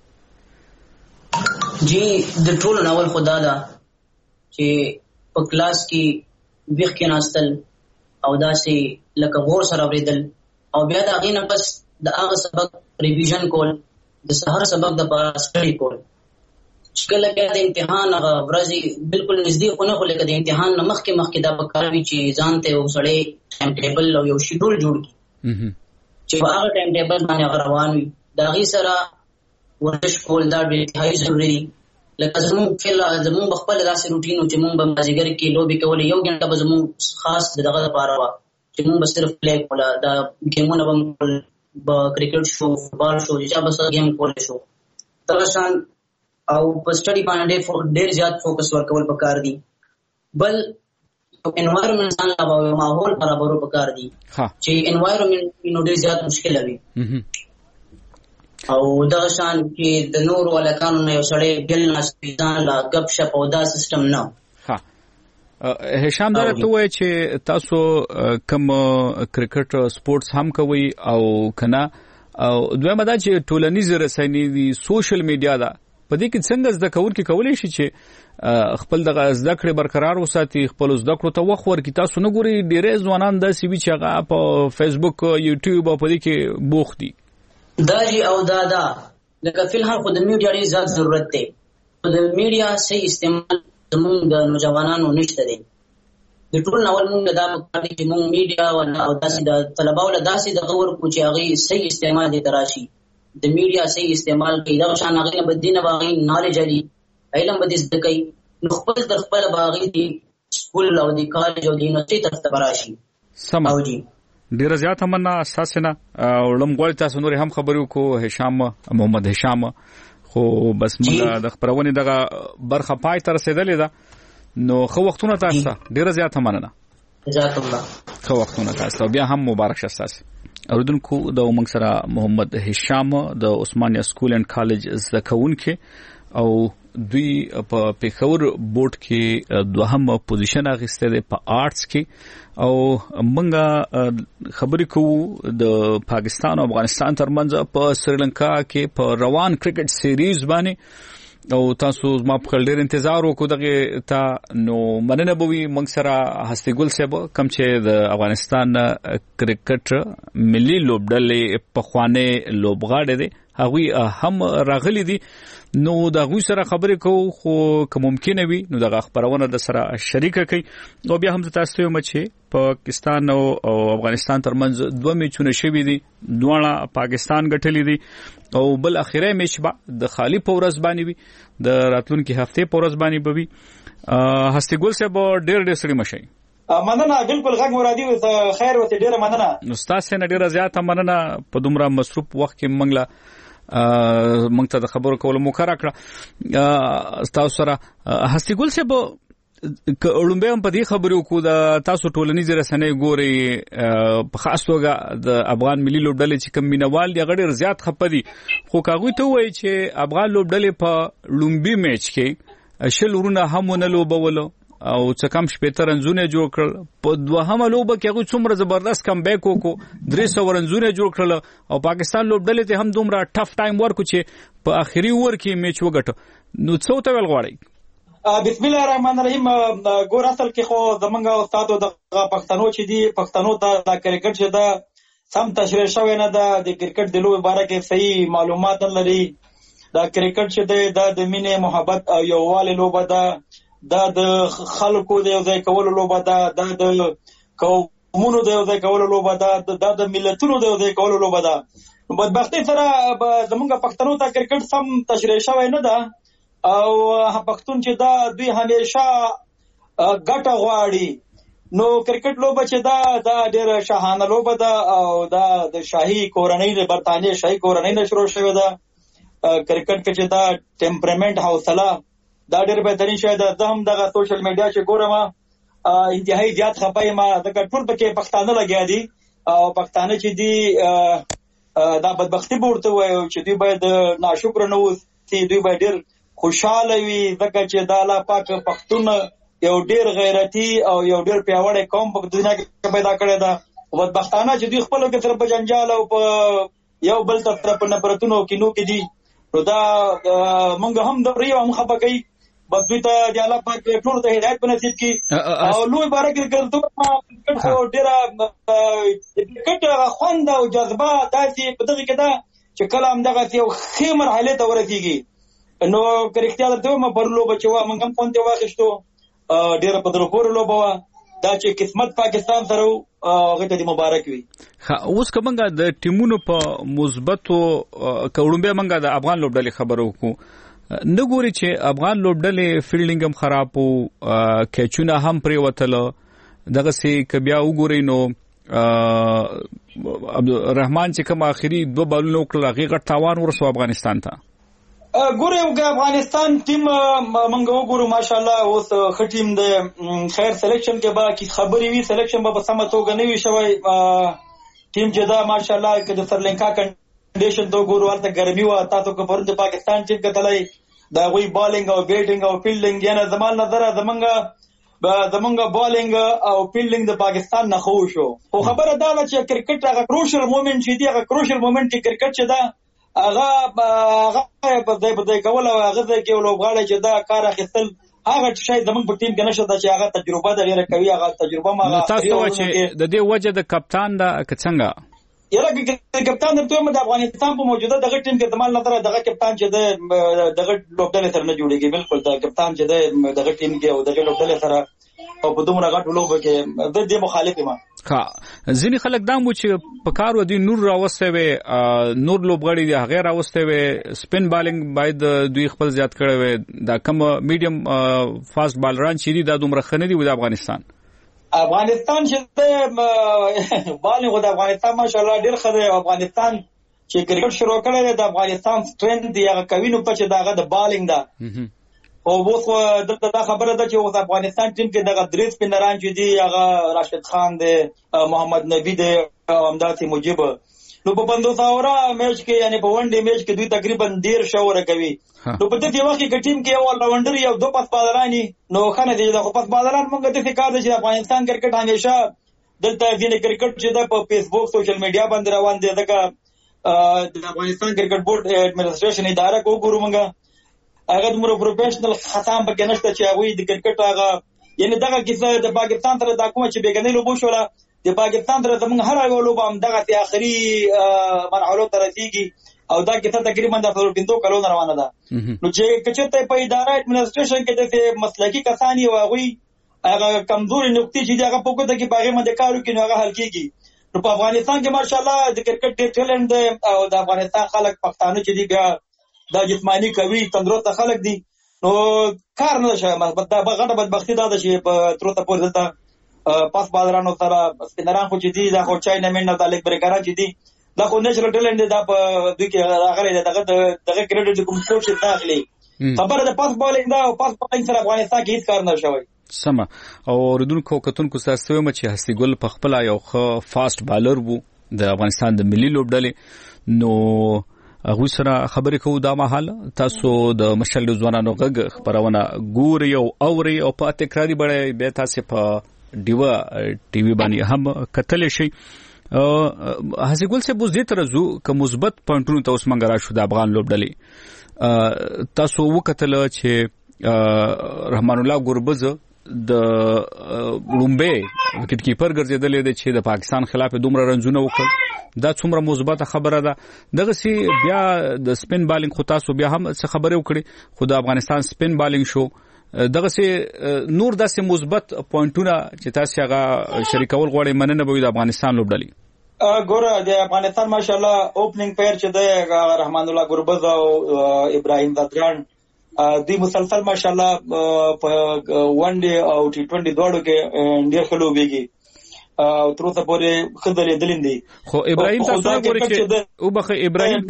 جی د ټول ناول خدا دا چې په کلاس کې ویخ کې ناستل او داسې لکه غور سره اوریدل او بیا دا غینه پس د هغه سبق ریویژن کول، د سحر سبق د پاره سټډي کول. شکل بیا د امتحان هغه ورځي بالکل نږدې خو نه خو لکه د امتحان نه مخکې دا پکاروي چې ځان ته وسړې ټایم ټیبل او یو شیډول جوړ کړي چې په هغه ټایم ټیبل باندې روان وي. دا غي سره ورزش کول دا ډېر هاي ضروري دي. لکه زموږ خپل داسې روټین چې موږ په مازیګر کې لوبي کولې، یو غنټه به زموږ خاص دغه لپاره وا چې موږ به صرف پلی کوله. دا ګیمونه به کرکټ شو، فوټبال شو، چې به څه گیم کول شو دا شان او په سټډي باندې ډېر زیات فوکس ورکول پکار دي. بل انوایرنمنت ځان لا ماحول برابرو پکار دي چې انوایرنمنت نو ډېر زیات مشکل وي او دا شان کې د نور ولکانو نه یو سړی بل نسبیدان لا غب شپ او دا سیستم نه. هشام درته وای چې تاسو کوم کرکټ سپورتس هم کوي او کنه او دویمه دا چې ټولنیز رسنۍ دي، سوشل میډیا ده، په دې کې څنګه زده کوونکي کولای شي چې خپل دغه زده کړې برقرار وساتي، خپل زده کړو ته وخت ورکړي. تاسو نه ګوري ډېر ځوانان داسې وي چې هغه په فیسبوک، یوټیوب او په دې کې بوخت دي. دا جی او دا لکه فلحال خو د میډیا ډېر زیات ضرورت دی. د میډیا صحیح استعمال زموږ د نوجوانانو نشته دی. د ټول ناول موږ دا پکار دي چې موږ میډیا او داسې د طلباو له داسې دغه ورکو چې هغه صحیح استعمال دي تراشي. د میډیا صحیح استعمال کوي دا شان هغه به دینه باغی نالج علي علم به زده کوي نو خپل در خپل باغی دي سکول او د کالج او د یونیورسيټي طرف ته راشي. سم او جی ډیر زیات مننه اساسنه او لمغول تاسو نور هم خبرو کو هشام محمد هشام خو بس موږ د خبرونه دغه برخه پای تر رسیدلې ده نو خو وختونه تاسو ډیر زیات مننه. جزاک الله. خو وختونه تاسو بیا هم مبارک شه تاسو. اوردونکو د موږ سره محمد هشام د عثمانیه سکول اند کالج زکون کې او دوی په پیښور بورډ کې دوهم پوزیشن اخیسته ده په آرټس کې او موږ خبرې کوو د پاکستان او افغانستان ترمنځ په سریلانکا کې په روان کرکټ سیریز باندې او تاسو ما په خپل ډېر انتظار وکړو دغه ته نو مننه بوي موږ سره هستي ګل صاحب کوم چې د افغانستان کرکټ ملي لوبډلې په خوانه لوبغاړي دي هغه هم راغلي دي نو دا غوي سره خبرې کوو خو که ممکن وي نو دغه خبرونه د سره شریک کړي او بیا هم تاسو ته مچې پاکستان او افغانستان ترمنځ دوه میچونه شوي دي دواړه پاکستان ګټلې دي او بل اخیری میچ به د خالی پورس باندې وي د راتلونکي هفته پورس باندې بوي هستي ګل صاحب ډېر سړي مشي مننه بالکل غږ مرادي خیر وته ډېر مننه استاد سره ډېر زیاته مننه په دومره مصروف وخت کې منګله موږ ته د خبرو کولو موقع راکړه تاسو سره هستي ګل صاحب لومبه هم په دې خبرو کو د تاسو ټولنیز رسنۍ ګوري په خاص توګه د افغان ملي لوبډلې چې کوم مینوال دی غړي زیات خپدي خو کاغوي ته وایي چې افغان لوبډلې په لومبي میچ کې شل ورونه هم نه لوبولو او څه کم شپې رنزونه جوړ کړل په دوهمه لوبه کې هغه څومره زبردست کم بیک وکړو 300 رنزونه جوړ کړل او پاکستان لوبډلې ته هم دومره ټف ټایم ورکو چې په اخري ور کې میچ وګټو نو څو ته ویل غواړي بسم الله الرحمن الرحیم ګور اصل کې خو زمونږ استادو د پښتنو چې دی پښتنو د کرکټ چې دا سم تشریح شوی نه ده د کرکټ د لوبې باره کې صحیح معلومات نه لري دا کرکټ چې دی د مینې محبت او یووالي لوبه ده دا د خلکو د یو ځای کولو لوبه ده دا د قومونو د یو ځای کولو لوبه ده دا د ملتونو د یو ځای کولو لوبه ده بدبختي سره زمونږ پښتنو ته کرکټ سم تشریح شوی نه ده او پښتون چې دا دوی همیشه ګټه غواړي نو کرکټ لوبه چې دا ډېر شاهانه لوبه ده او دا د شاهي کورنۍ د برتانیې شاهي کورنۍ نه شروع شوې ده کرکټ کې چې دا ټمپرمنټ حوصله دا ډېر بهترین شی ده زه هم دغه سوشل میډیا چې ګورم انتهایی زیات خپه یم ځکه ټول پکې پښتانه لګیا دي او پښتانه چې دي دا بدبختي به ورته وایو چې دوی باید ناشکره نه اوسي دوی باید ډېر خوشحاله وي ځکه چې دا الله پاک پښتون یو ډېر غیرتي او یو ډېر پیاوړی قوم په دنیا کې پیدا کړی ده بدبختانه چې دوی خپلو کې سره په جنجال او په یو بل سره په نفرتونو او کینو کې دي نو دا موږ هم د ریو هم خپه کوي بس دوی ته د الله پاک ټول ته هدایت بنصیب کی او لوی بارک ګرځو خو ډېر کرکټ خوند او جذبه داسې په دغه کې ده چې کله هم دغه یو ښې مرحلې ته ورسېږي نو که رښتیا درته ووایم پر لوبه چې وه موږ هم خوند ترې واخیستو ډېره په زړه پورې لوبه وه دا چې قسمت پاکستان سره هغه ته دې مبارک وي اوس که موږ د ټیمونو په مثبتو که وړومبی موږ د افغان لوبډلې خبره وکړو نه ګوري چې افغان لوبډلې فیلډینګ هم خراب وو کیچونه هم پرېوتله دغسې که بیا وګورئ نو عبدالرحمن چې کوم آخري 2 بالونه وکړل هغې غټ تاوان ورسو افغانستان ته ګورئ افغانستان ټیم موږ وګورو ماشاءالله اوس ښه ټیم دی خیر سلیکشن کې به خبرې وي سلیکشن به په سمه توګه نه وي شوی ټیم چې دا ماشاءالله که د سریلانکا کنډیشن ته وګورو هلته ګرمي وه تاسو که پرون د پاکستان ټیم کتلی د هغوی بالینګ او بیټینګ او فیلډینګ یعنې زما نظره زمونږ بالینګ او فیلډینګ د پاکستان نه ښه وشو خو خبره دا ده چې کرکټ هغه کروشل مومنټ چې دی هغه کروشل مومنټ چې کرکټ چې ده هغه په ځای کول او هغه ځای کې یو لوبغاړی چې دا کار اخیستل هغه شی زمونږ په ټیم کې نشته ده چې هغه تجربه ده ډېره کوي هغه تجربه هم هغه تاسو وایئ چې د دې وجه د کپتان ده که څنګه یاره کپتان درته وایم د افغانستان په موجوده دغه ټیم کې زما نظره دغه کپتان چې دی دغه لوبډلې سره نه جوړېږي بالکل د کپتان چې دی دغه ټیم کې او دغه لوبډلې سره او په دومره غټو لوبو کې زه دې مخالف یم ځینې خلک دا مو چې په کار ودي نور راوستی وی نور لوبغاړي دي هغې راوستی وی سپین بالینګ باید دوی خپل زیات کړی وی دا کوم میډیم فاسټ بالران چې دي دا دومره ښه نه دي د افغانستان چې بالینګ خو د افغانستان ماشاءالله ډېر ښه دی افغانستان چې کرکټ شروع کړی دی د افغانستان سټرینث دی هغه قوي نقطه چې د هغه د بالینګ ده خو اوس دلته دا خبره ده چې اوس افغانستان ټیم کې دغه 3 سپینران چې دي هغه راشد خان دی محمد نبی دی او همداسې مجیب نو په بندوساورا میچ کې یعنی په ون ډے میچ کې دوی تقریبا 1.5 اوور کوي. نو په دې وخت کې ټیم کې یو راونډر یو دو پس بازارانی نو خنه دي د پس بازاران موږ د فکر د افغانستان کرکټ همیشه دلته ځینې کرکټ چې د په فیسبوک سوشل میډیا باندې روان دي دغه د افغانستان کرکټ بورډ ایڈمنسټریشن اداره کو ګورو موږ هغه د پروفیشنل ختم په کې نشته چې هغه د کرکټ هغه یعنی دغه کیسه د پاکستان سره د کوم چې بیګنې لوبو شوله د پاکستان سره زموږ هر یو لوب هم دغه ته اخري مرحله ته رسیږي او دا کیسه تقریبا د 15 کلونو روانه ده. نو چې کچته په اداره ایڈمنسټریشن کې د مسلکی کسانی او هغه کمزوري نقطې چې هغه په کوته کې باغې مده کارو کې نو هغه حل کیږي. نو په افغانستان کې ماشاءالله د کرکټ ډېر ټیلنټ دی او د افغانستان خلک پښتانه چې دي بیا د جسمانی قوي تندرست خلک دي نو کار نه شي مثبت دا غټه بدبختی دا چې په تروته پور دلته پاس بازارانو سره سپینران خو چې دي دا خو چای نه مننه د لیک بریکارا چې دي دا خو نشل ټیلنټ دی دا په دوی کې راغلي دغه کرکټ کوم څه چې داخلي خبره د پاس بالینګ دا او پاس بالینګ سره افغانستان کې هیڅ کار نه شوی. سم او ردونکو کتونکو تاسو هم چې هستی ګل په خپل یو فاست بالر وو د افغانستان د ملي لوبډلې نو هغه سره خبرې کوو دا مهال تاسو د مشل ځوانانو غږ خبرونه ګوري او اوري او په تکراری بړې به تاسو په ډیوا ټي وي باندې هم کتل شي. هستی ګل څه بوزي ترزو که مثبت پوینټونو ته اوس منګرا شو د افغان لوبډلې تاسو وکتل چې رحمان الله ګوربز د لومبه وکټ کیپر ګرځیدل دي چې د پاکستان خلاف دومره رنځونه وکړ دا څومره مثبت خبره ده. دغه سی بیا د سپین بالینګ خو تاسو بیا هم څه خبره وکړي خو د افغانستان سپین بالینګ شو دغه سی نور داسې مثبت پوینټونه چې تاسو هغه شریکول غواړئ مننه به د افغانستان لوبډلې ګوره د افغانستان ماشاءالله اوپننګ پیر چې د رحمان الله ګوربز او ابراهیم زادران دوی مسلسل ماشاءالله په ون ډے او ټي 20 دواړو کې ډېر ښه لوبېږي او تر اوسه پورې ښه دلیدل دي. خو ابراهیم تاسو غواړئ چې او بخ ابراهیم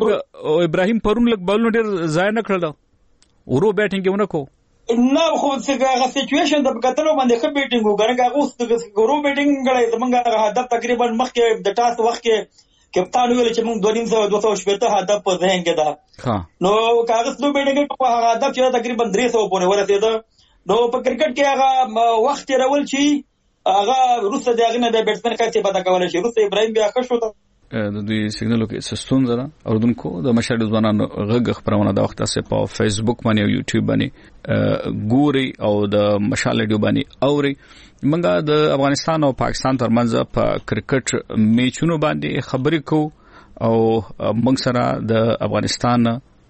پرون لګ بالونه ډېر ځای نه کړل ورو بیټینګ ونه کو نه خو څنګه سچويشن د کتلو باندې ښه بیټینګ وګڼه هغه اوس ورو بیټینګ غړي زمونږ هدف تقریبا مخکې د ټاس وخت کې کپتان ویل چې موږ 200 هدف په ذهن کې ده نو کاغذ نو بیټینګ په هدف چې تقریبا 300 پورې ورسېده نو په کرکټ کې هغه وخت راول شي هغه روسه دغه نه د بیټسمن کارته پتا کول شي روسه ابراهیم بیا ښه شو د دوی سیګنالو کې سستون زره اوردونکو د مشهد ځوانانو غږ خبرونه د وخت سره په فیسبوک باندې او یوټیوب باندې ګوري او د مشال ریډیو باندې اوري منګه د افغانستان او پاکستان ترمنځ په کرکټ میچونو باندې خبرې کو او موږ سره د افغانستان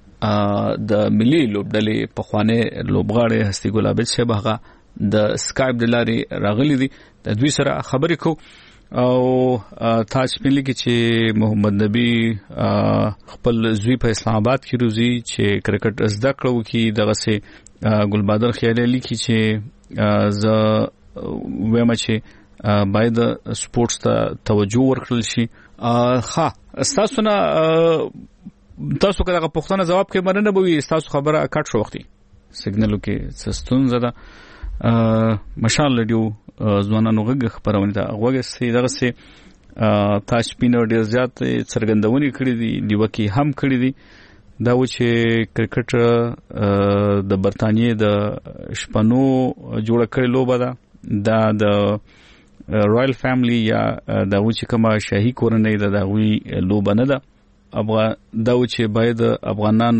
د ملي لوبډلې په خوانه لوبغاړي هستی ګل عابد صاحب هغه د سکایپ د لارې راغلي دي د دوی سره خبرې کو او تاج پنلی کې چې محمد نبی خپل زوی په اسلام آباد کې روزي چې کرکټ زده کړو کې دغه سه ګلبادر خیالي لیکي چې ز وېما چې باید سپورتس ته توجه ورکړل شي. تاسو نه تاسو کله پوښتنه جواب کې مرنه بوي تاسو خبره کټ شو وختي سیګنالو کې سستون زده مشال ریډیو ځوانانو غږ خبرونه دا غوږه دغه سه تاج پینو ډیر زیات څرګندونې کړې دي نیوکې هم کړې دي دا و چې کرکټ د برتانیې د شپنو جوړ کړې لوبه ده د رائل فیملی یا دا و چې کومه شاهي کورنۍ ده دا وی لوبه نه ده دا و چې باید افغانان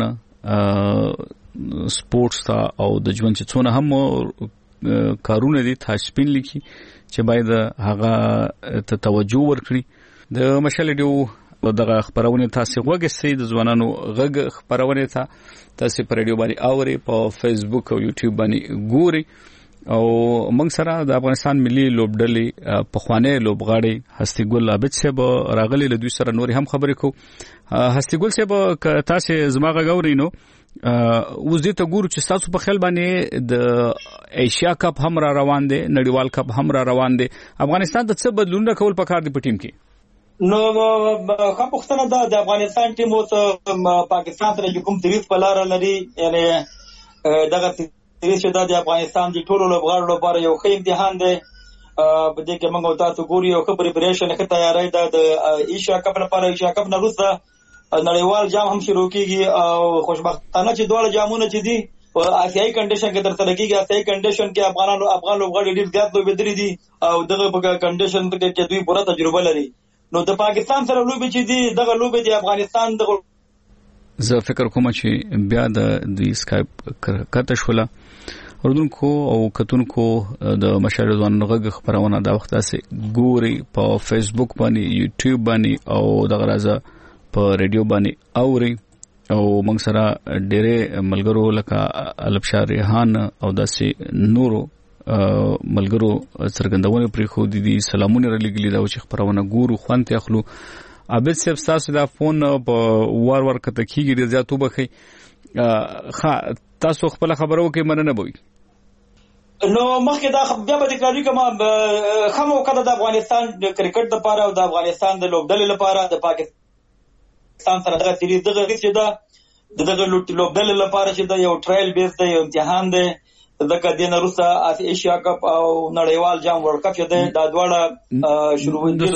سپورتس ته او د ژوند چې څونه هم کارونه دي تاسپین لیکي چې باید هغه ته توجه ورکړي. د مشال ریډیو دغه خبرونه تاسو وګورئ د ځوانانو غږ خبرونه تاسو پر ریډیو باندې اوري په فیسبوک او یوټیوب باندې ګوري او موږ سره د افغانستان ملي لوبډلې په خوانه لوبغاړي هستی ګل عابد صاحب راغلي له دوی سره نور هم خبرې کو هستی ګل صاحب تاسو زماغه غوري نو اوس دې ته ګورو چې تاسو په خیال باندې د ایشیا کپ هم را روان دي نړیوال کپ هم را روان دي افغانستان ته څه بدلون کول پکار دي په ټیم کې نو خو پښتنه د افغانستان ټیم او پاکستان سره کوم سریز په لار لري یعنی دغه سریز چې د افغانستان د ټولو لوبغاړو لپاره یو ښه امتحان دی په دې کې موږ تاسو ګوري او پریپریشن کې تیاری ده د ایشیا کپ لپاره. ایشیا کپ نه وروسته نړیوال جام هم شروع کیږي او خوشبختانه چې دوه جامونه چې دي په آسیایي کنډیشن کې ترسره کیږي. آسیایي کنډیشن کې افغان لوبغاړي ډېر زیات لوبې درې دي او دغه په کنډیشن کې دوی پوره تجربه لري. نو د پاکستان سره لوبې چې دي دغه لوبې د افغانستان دغه زه فکر کوم چې بیا د دوی سکایپ کته شوله اوردونکو او کتونکو د مشر ځوان غږ خبرونه دا وخت اسه ګوري په فیسبوک باندې یوټیوب باندې او د غرازه په ریډیو باندې اوري او موږ سره ډېرې ملګرو لکه البشار ریحان او داسې نورو ملګرو څرګندونه پرې خو دي سلامونه رلګلي دا چې خبرونه ګورو خوانته اخلو. عابد صاحب تاسو دا فون په وار کته کیږي ډېر زیاتو بخي تاسو خپل خبرو کې مننه بوي. نو مخکې دا بیا به تکراری کوم خمو کده د افغانستان د کرکټ لپاره او د افغانستان د لوبډلې لپاره د پاکستان سره دغه سریز دغه چې دا دغه لوبډلې لپاره چې دا یو ټرایل بیس دی، یو امتحان دی. دغه دین روسا ایشیا کپ او نړیوال جام ورلد کپ چې دا دواړه شروع دي.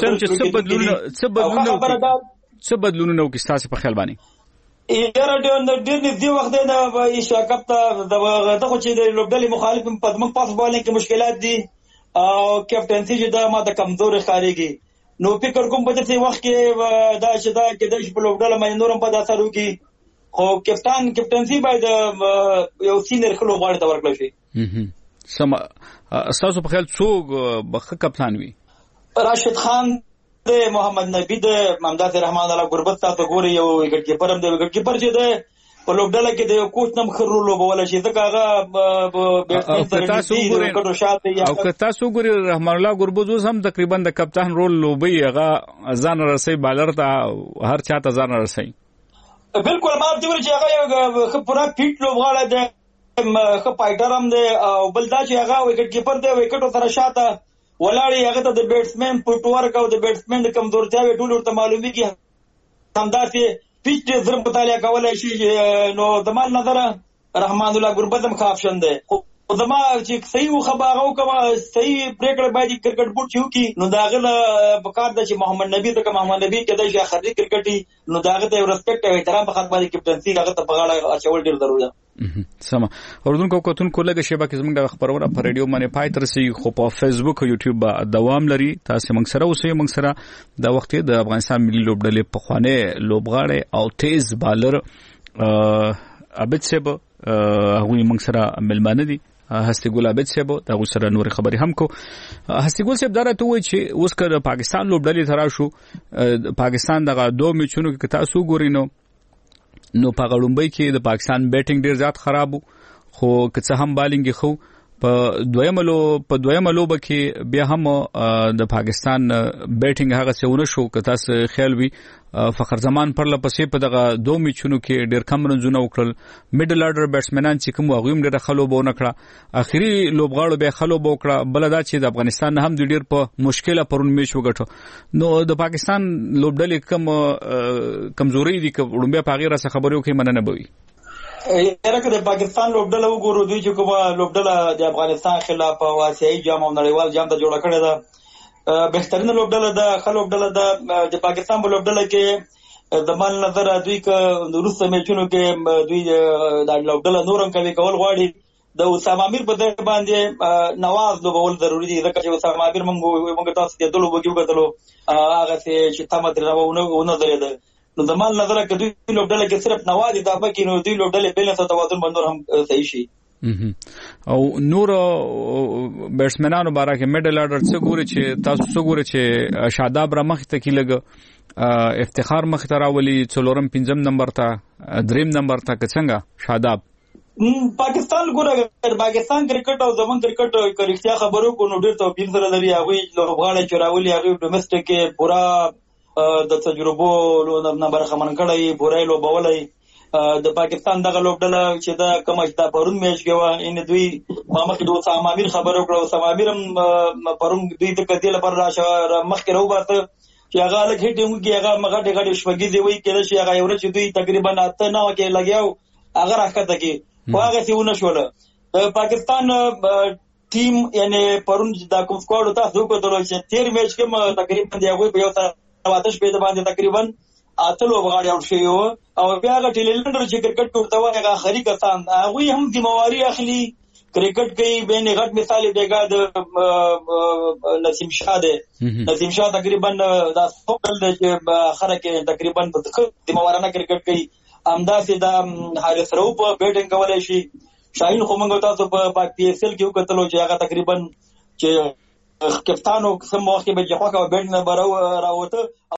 څه بدلونونه وکړي تاسو په خیال باندې؟ یاره ډېر نږدې وخت دی د ایشیا کپ ته دغه چې د لوبډلې مخالف په موږ پاس بالینګ کې مشکلات دي او کپټنسي چې دا ماته کمزوري ښکارېږي. نو فکر کوم په دې وخت کې دا چې دا کې د لوبډله باندې نورم په اثر وکړي، خو کپټنسي باید یو سینیر خلک غواړي ته ورکړل شي. سم تاسو په خیال څوک بخښه کپتان وي؟ راشد خان د محمد نبی د ممداد رحمان الله غربت تاسو ګوري یو وکټ کیپر هم دی. وکټ کیپر چې د په لوبډله کې د کوچ نم خرو لوبول شي ځکه هغه بیټسمن او که تاسو ګوري رحمان الله غربت هم تقریبا د کپتان رول لوبي هغه ځان رسي بالر ته هر چاته ځان رسي. بالکل ما د ویل چې هغه پورا فټ لوبغاړی دی، ښه فایټر هم دی او بل دا چې هغه وکټ کیپر دی وکټ سره شاته ولاړی هغه ته د بیټسمن فوټ ورک او د بیټسمن د کمزورتیاوې ټول ورته معلومیږي. همداسې پیچ ډېر زر مطالعه کولی شي. نو زما نظر رحمان الله غربت هم ښه آپشن دی. خو زما چې صحیح وخبه هغه وکړه صحیح پرېکړه باید کرکټ بورډ چې وکړي. نو د هغه په کار ده چې محمد نبي ځکه محمد نبي کېدای شي خارجي کرکټي، نو د هغه ته یو رسپیکټ او احترام په خاطر باندې کپټنسي هغه ته په غاړه اچول ډېر ضروري ده. سم اوردونکو کتونکو لږه شیبه کې زموږ د خبرونه په ریډیو باندې پای تر سي خو په فیسبوک او یوټیوب دوام لري. تاسو موږ سره اوسئ. موږ سره د وخت د افغانستان ملي لوبډلې په خوانه لوبغاړي او تیز بالر عابد صاحب هغه موږ سره ملمانه دي. هستی ګل عابد صاحب دا سره نور خبري هم کو. هستی ګل صاحب درته وایي چې اوس کله پاکستان لوبډلې ترا شو پاکستان دغه دوه میچونو کې تاسو ګورینو نو په غړومبۍ کې د پاکستان بیټینګ ډیر زیات خراب خو که څه هم بالینګ خو په دویمه لوبه کې بیا هم د پاکستان بیټینګ هغه څونه شو که تاسو خیال وي فخر زمان پر لپسې په دغه دوه میچونو کې ډیر کم رنزونه وکړل. میډل آرډر بیټسمنان چې کوم هغه هم ډیر خلوبو نکړه، اخیری لوبغاړو به خلوبو وکړه. بل دا چې د افغانستان هم ډیر په مشکله پرون میچ وګټو. نو د پاکستان لوبډلې کمزوري دي که وړاندې په غیر څه خبرو کې مننه بوي. یره د پاکستان لوبډله وګورو دوی چې کومه لوبډله د افغانستان خلاف او آسیایي جام او نړیوال جام ته جوړه کړې ده، بهترینه لوبډله ده، ښه لوبډله ده. د پاکستان په لوبډله کې د من نظر دوی که وروسته میچونو کې دوی د لوبډله نور هم کوي کول غواړي. د اسامه امیر په ځای باندې نواز لوبول ضروري دي ځکه چې اسامه امیر موږ تاسو ته د لوبو کې وکړلو هغه چې تمه ترونه ونه درېده. نو د مال نظر کې دوی لوبډله کې صرف نواز اضافه کړي نو دوی لوبډله بیلنس او توازن باندې هم صحیح شي. او نور بیټسمنانو باره کې میډل آرډر څه ګوري چې تاسو څه ګوري چې شاداب را مخ ته کې لګ افتخار مخ ته راولي 4 نمبر ته 3 نمبر ته څنګه شاداب پاکستان ګوره پاکستان کرکټ او زمون کرکټ کریختیا خبرو کو نو ډیر توپیر سره لري. هغه لوبغاړي چراولي هغه ډومېسټک کې پورا د تجربو نه برخه من کړی پورا لوبولای. د پاکستان دغه لوبډله چې دا کومه دا پرون میچ کې و ان دوی مخکې د اسامه امیر خبرو کړو. اسامه امیر هم پرون دوی د کتل پر راشه مخکې راوباسه چې هغه لکه هټینګ کې هغه مغه ډېر شپږی دی وی کله چې هغه یو چې دوی تقریبا 8 نه کې لګیاو هغه راکته کې هغه څه ونه شول. پاکستان ټیم یعنی پرون دا کوم سکواډ تاسو وکړل چې 13 میچ کې تقریبا دی هغه په یو تاسو په باندې تقریبا اتلو بغاړي او شی او بیا غ ټیلندر چې کرکټ کوته وایي هغه خري کسان هغه هم ذمہواری اخلي کرکټ کوي بین غټ مثال دیګه د نسیم شاه ده نسیم شاه تقریبا دا سوکل د اخره کې تقریبا ذمہوارانه کرکټ کوي امداسي دا حارث رو په بیټینګ کولای شي شاهین خو موږ تاسو په پی ایس ایل کې وکړو چې هغه تقریبا چې کپتانو سم وخت به ځخوا کا بیټ نه راوته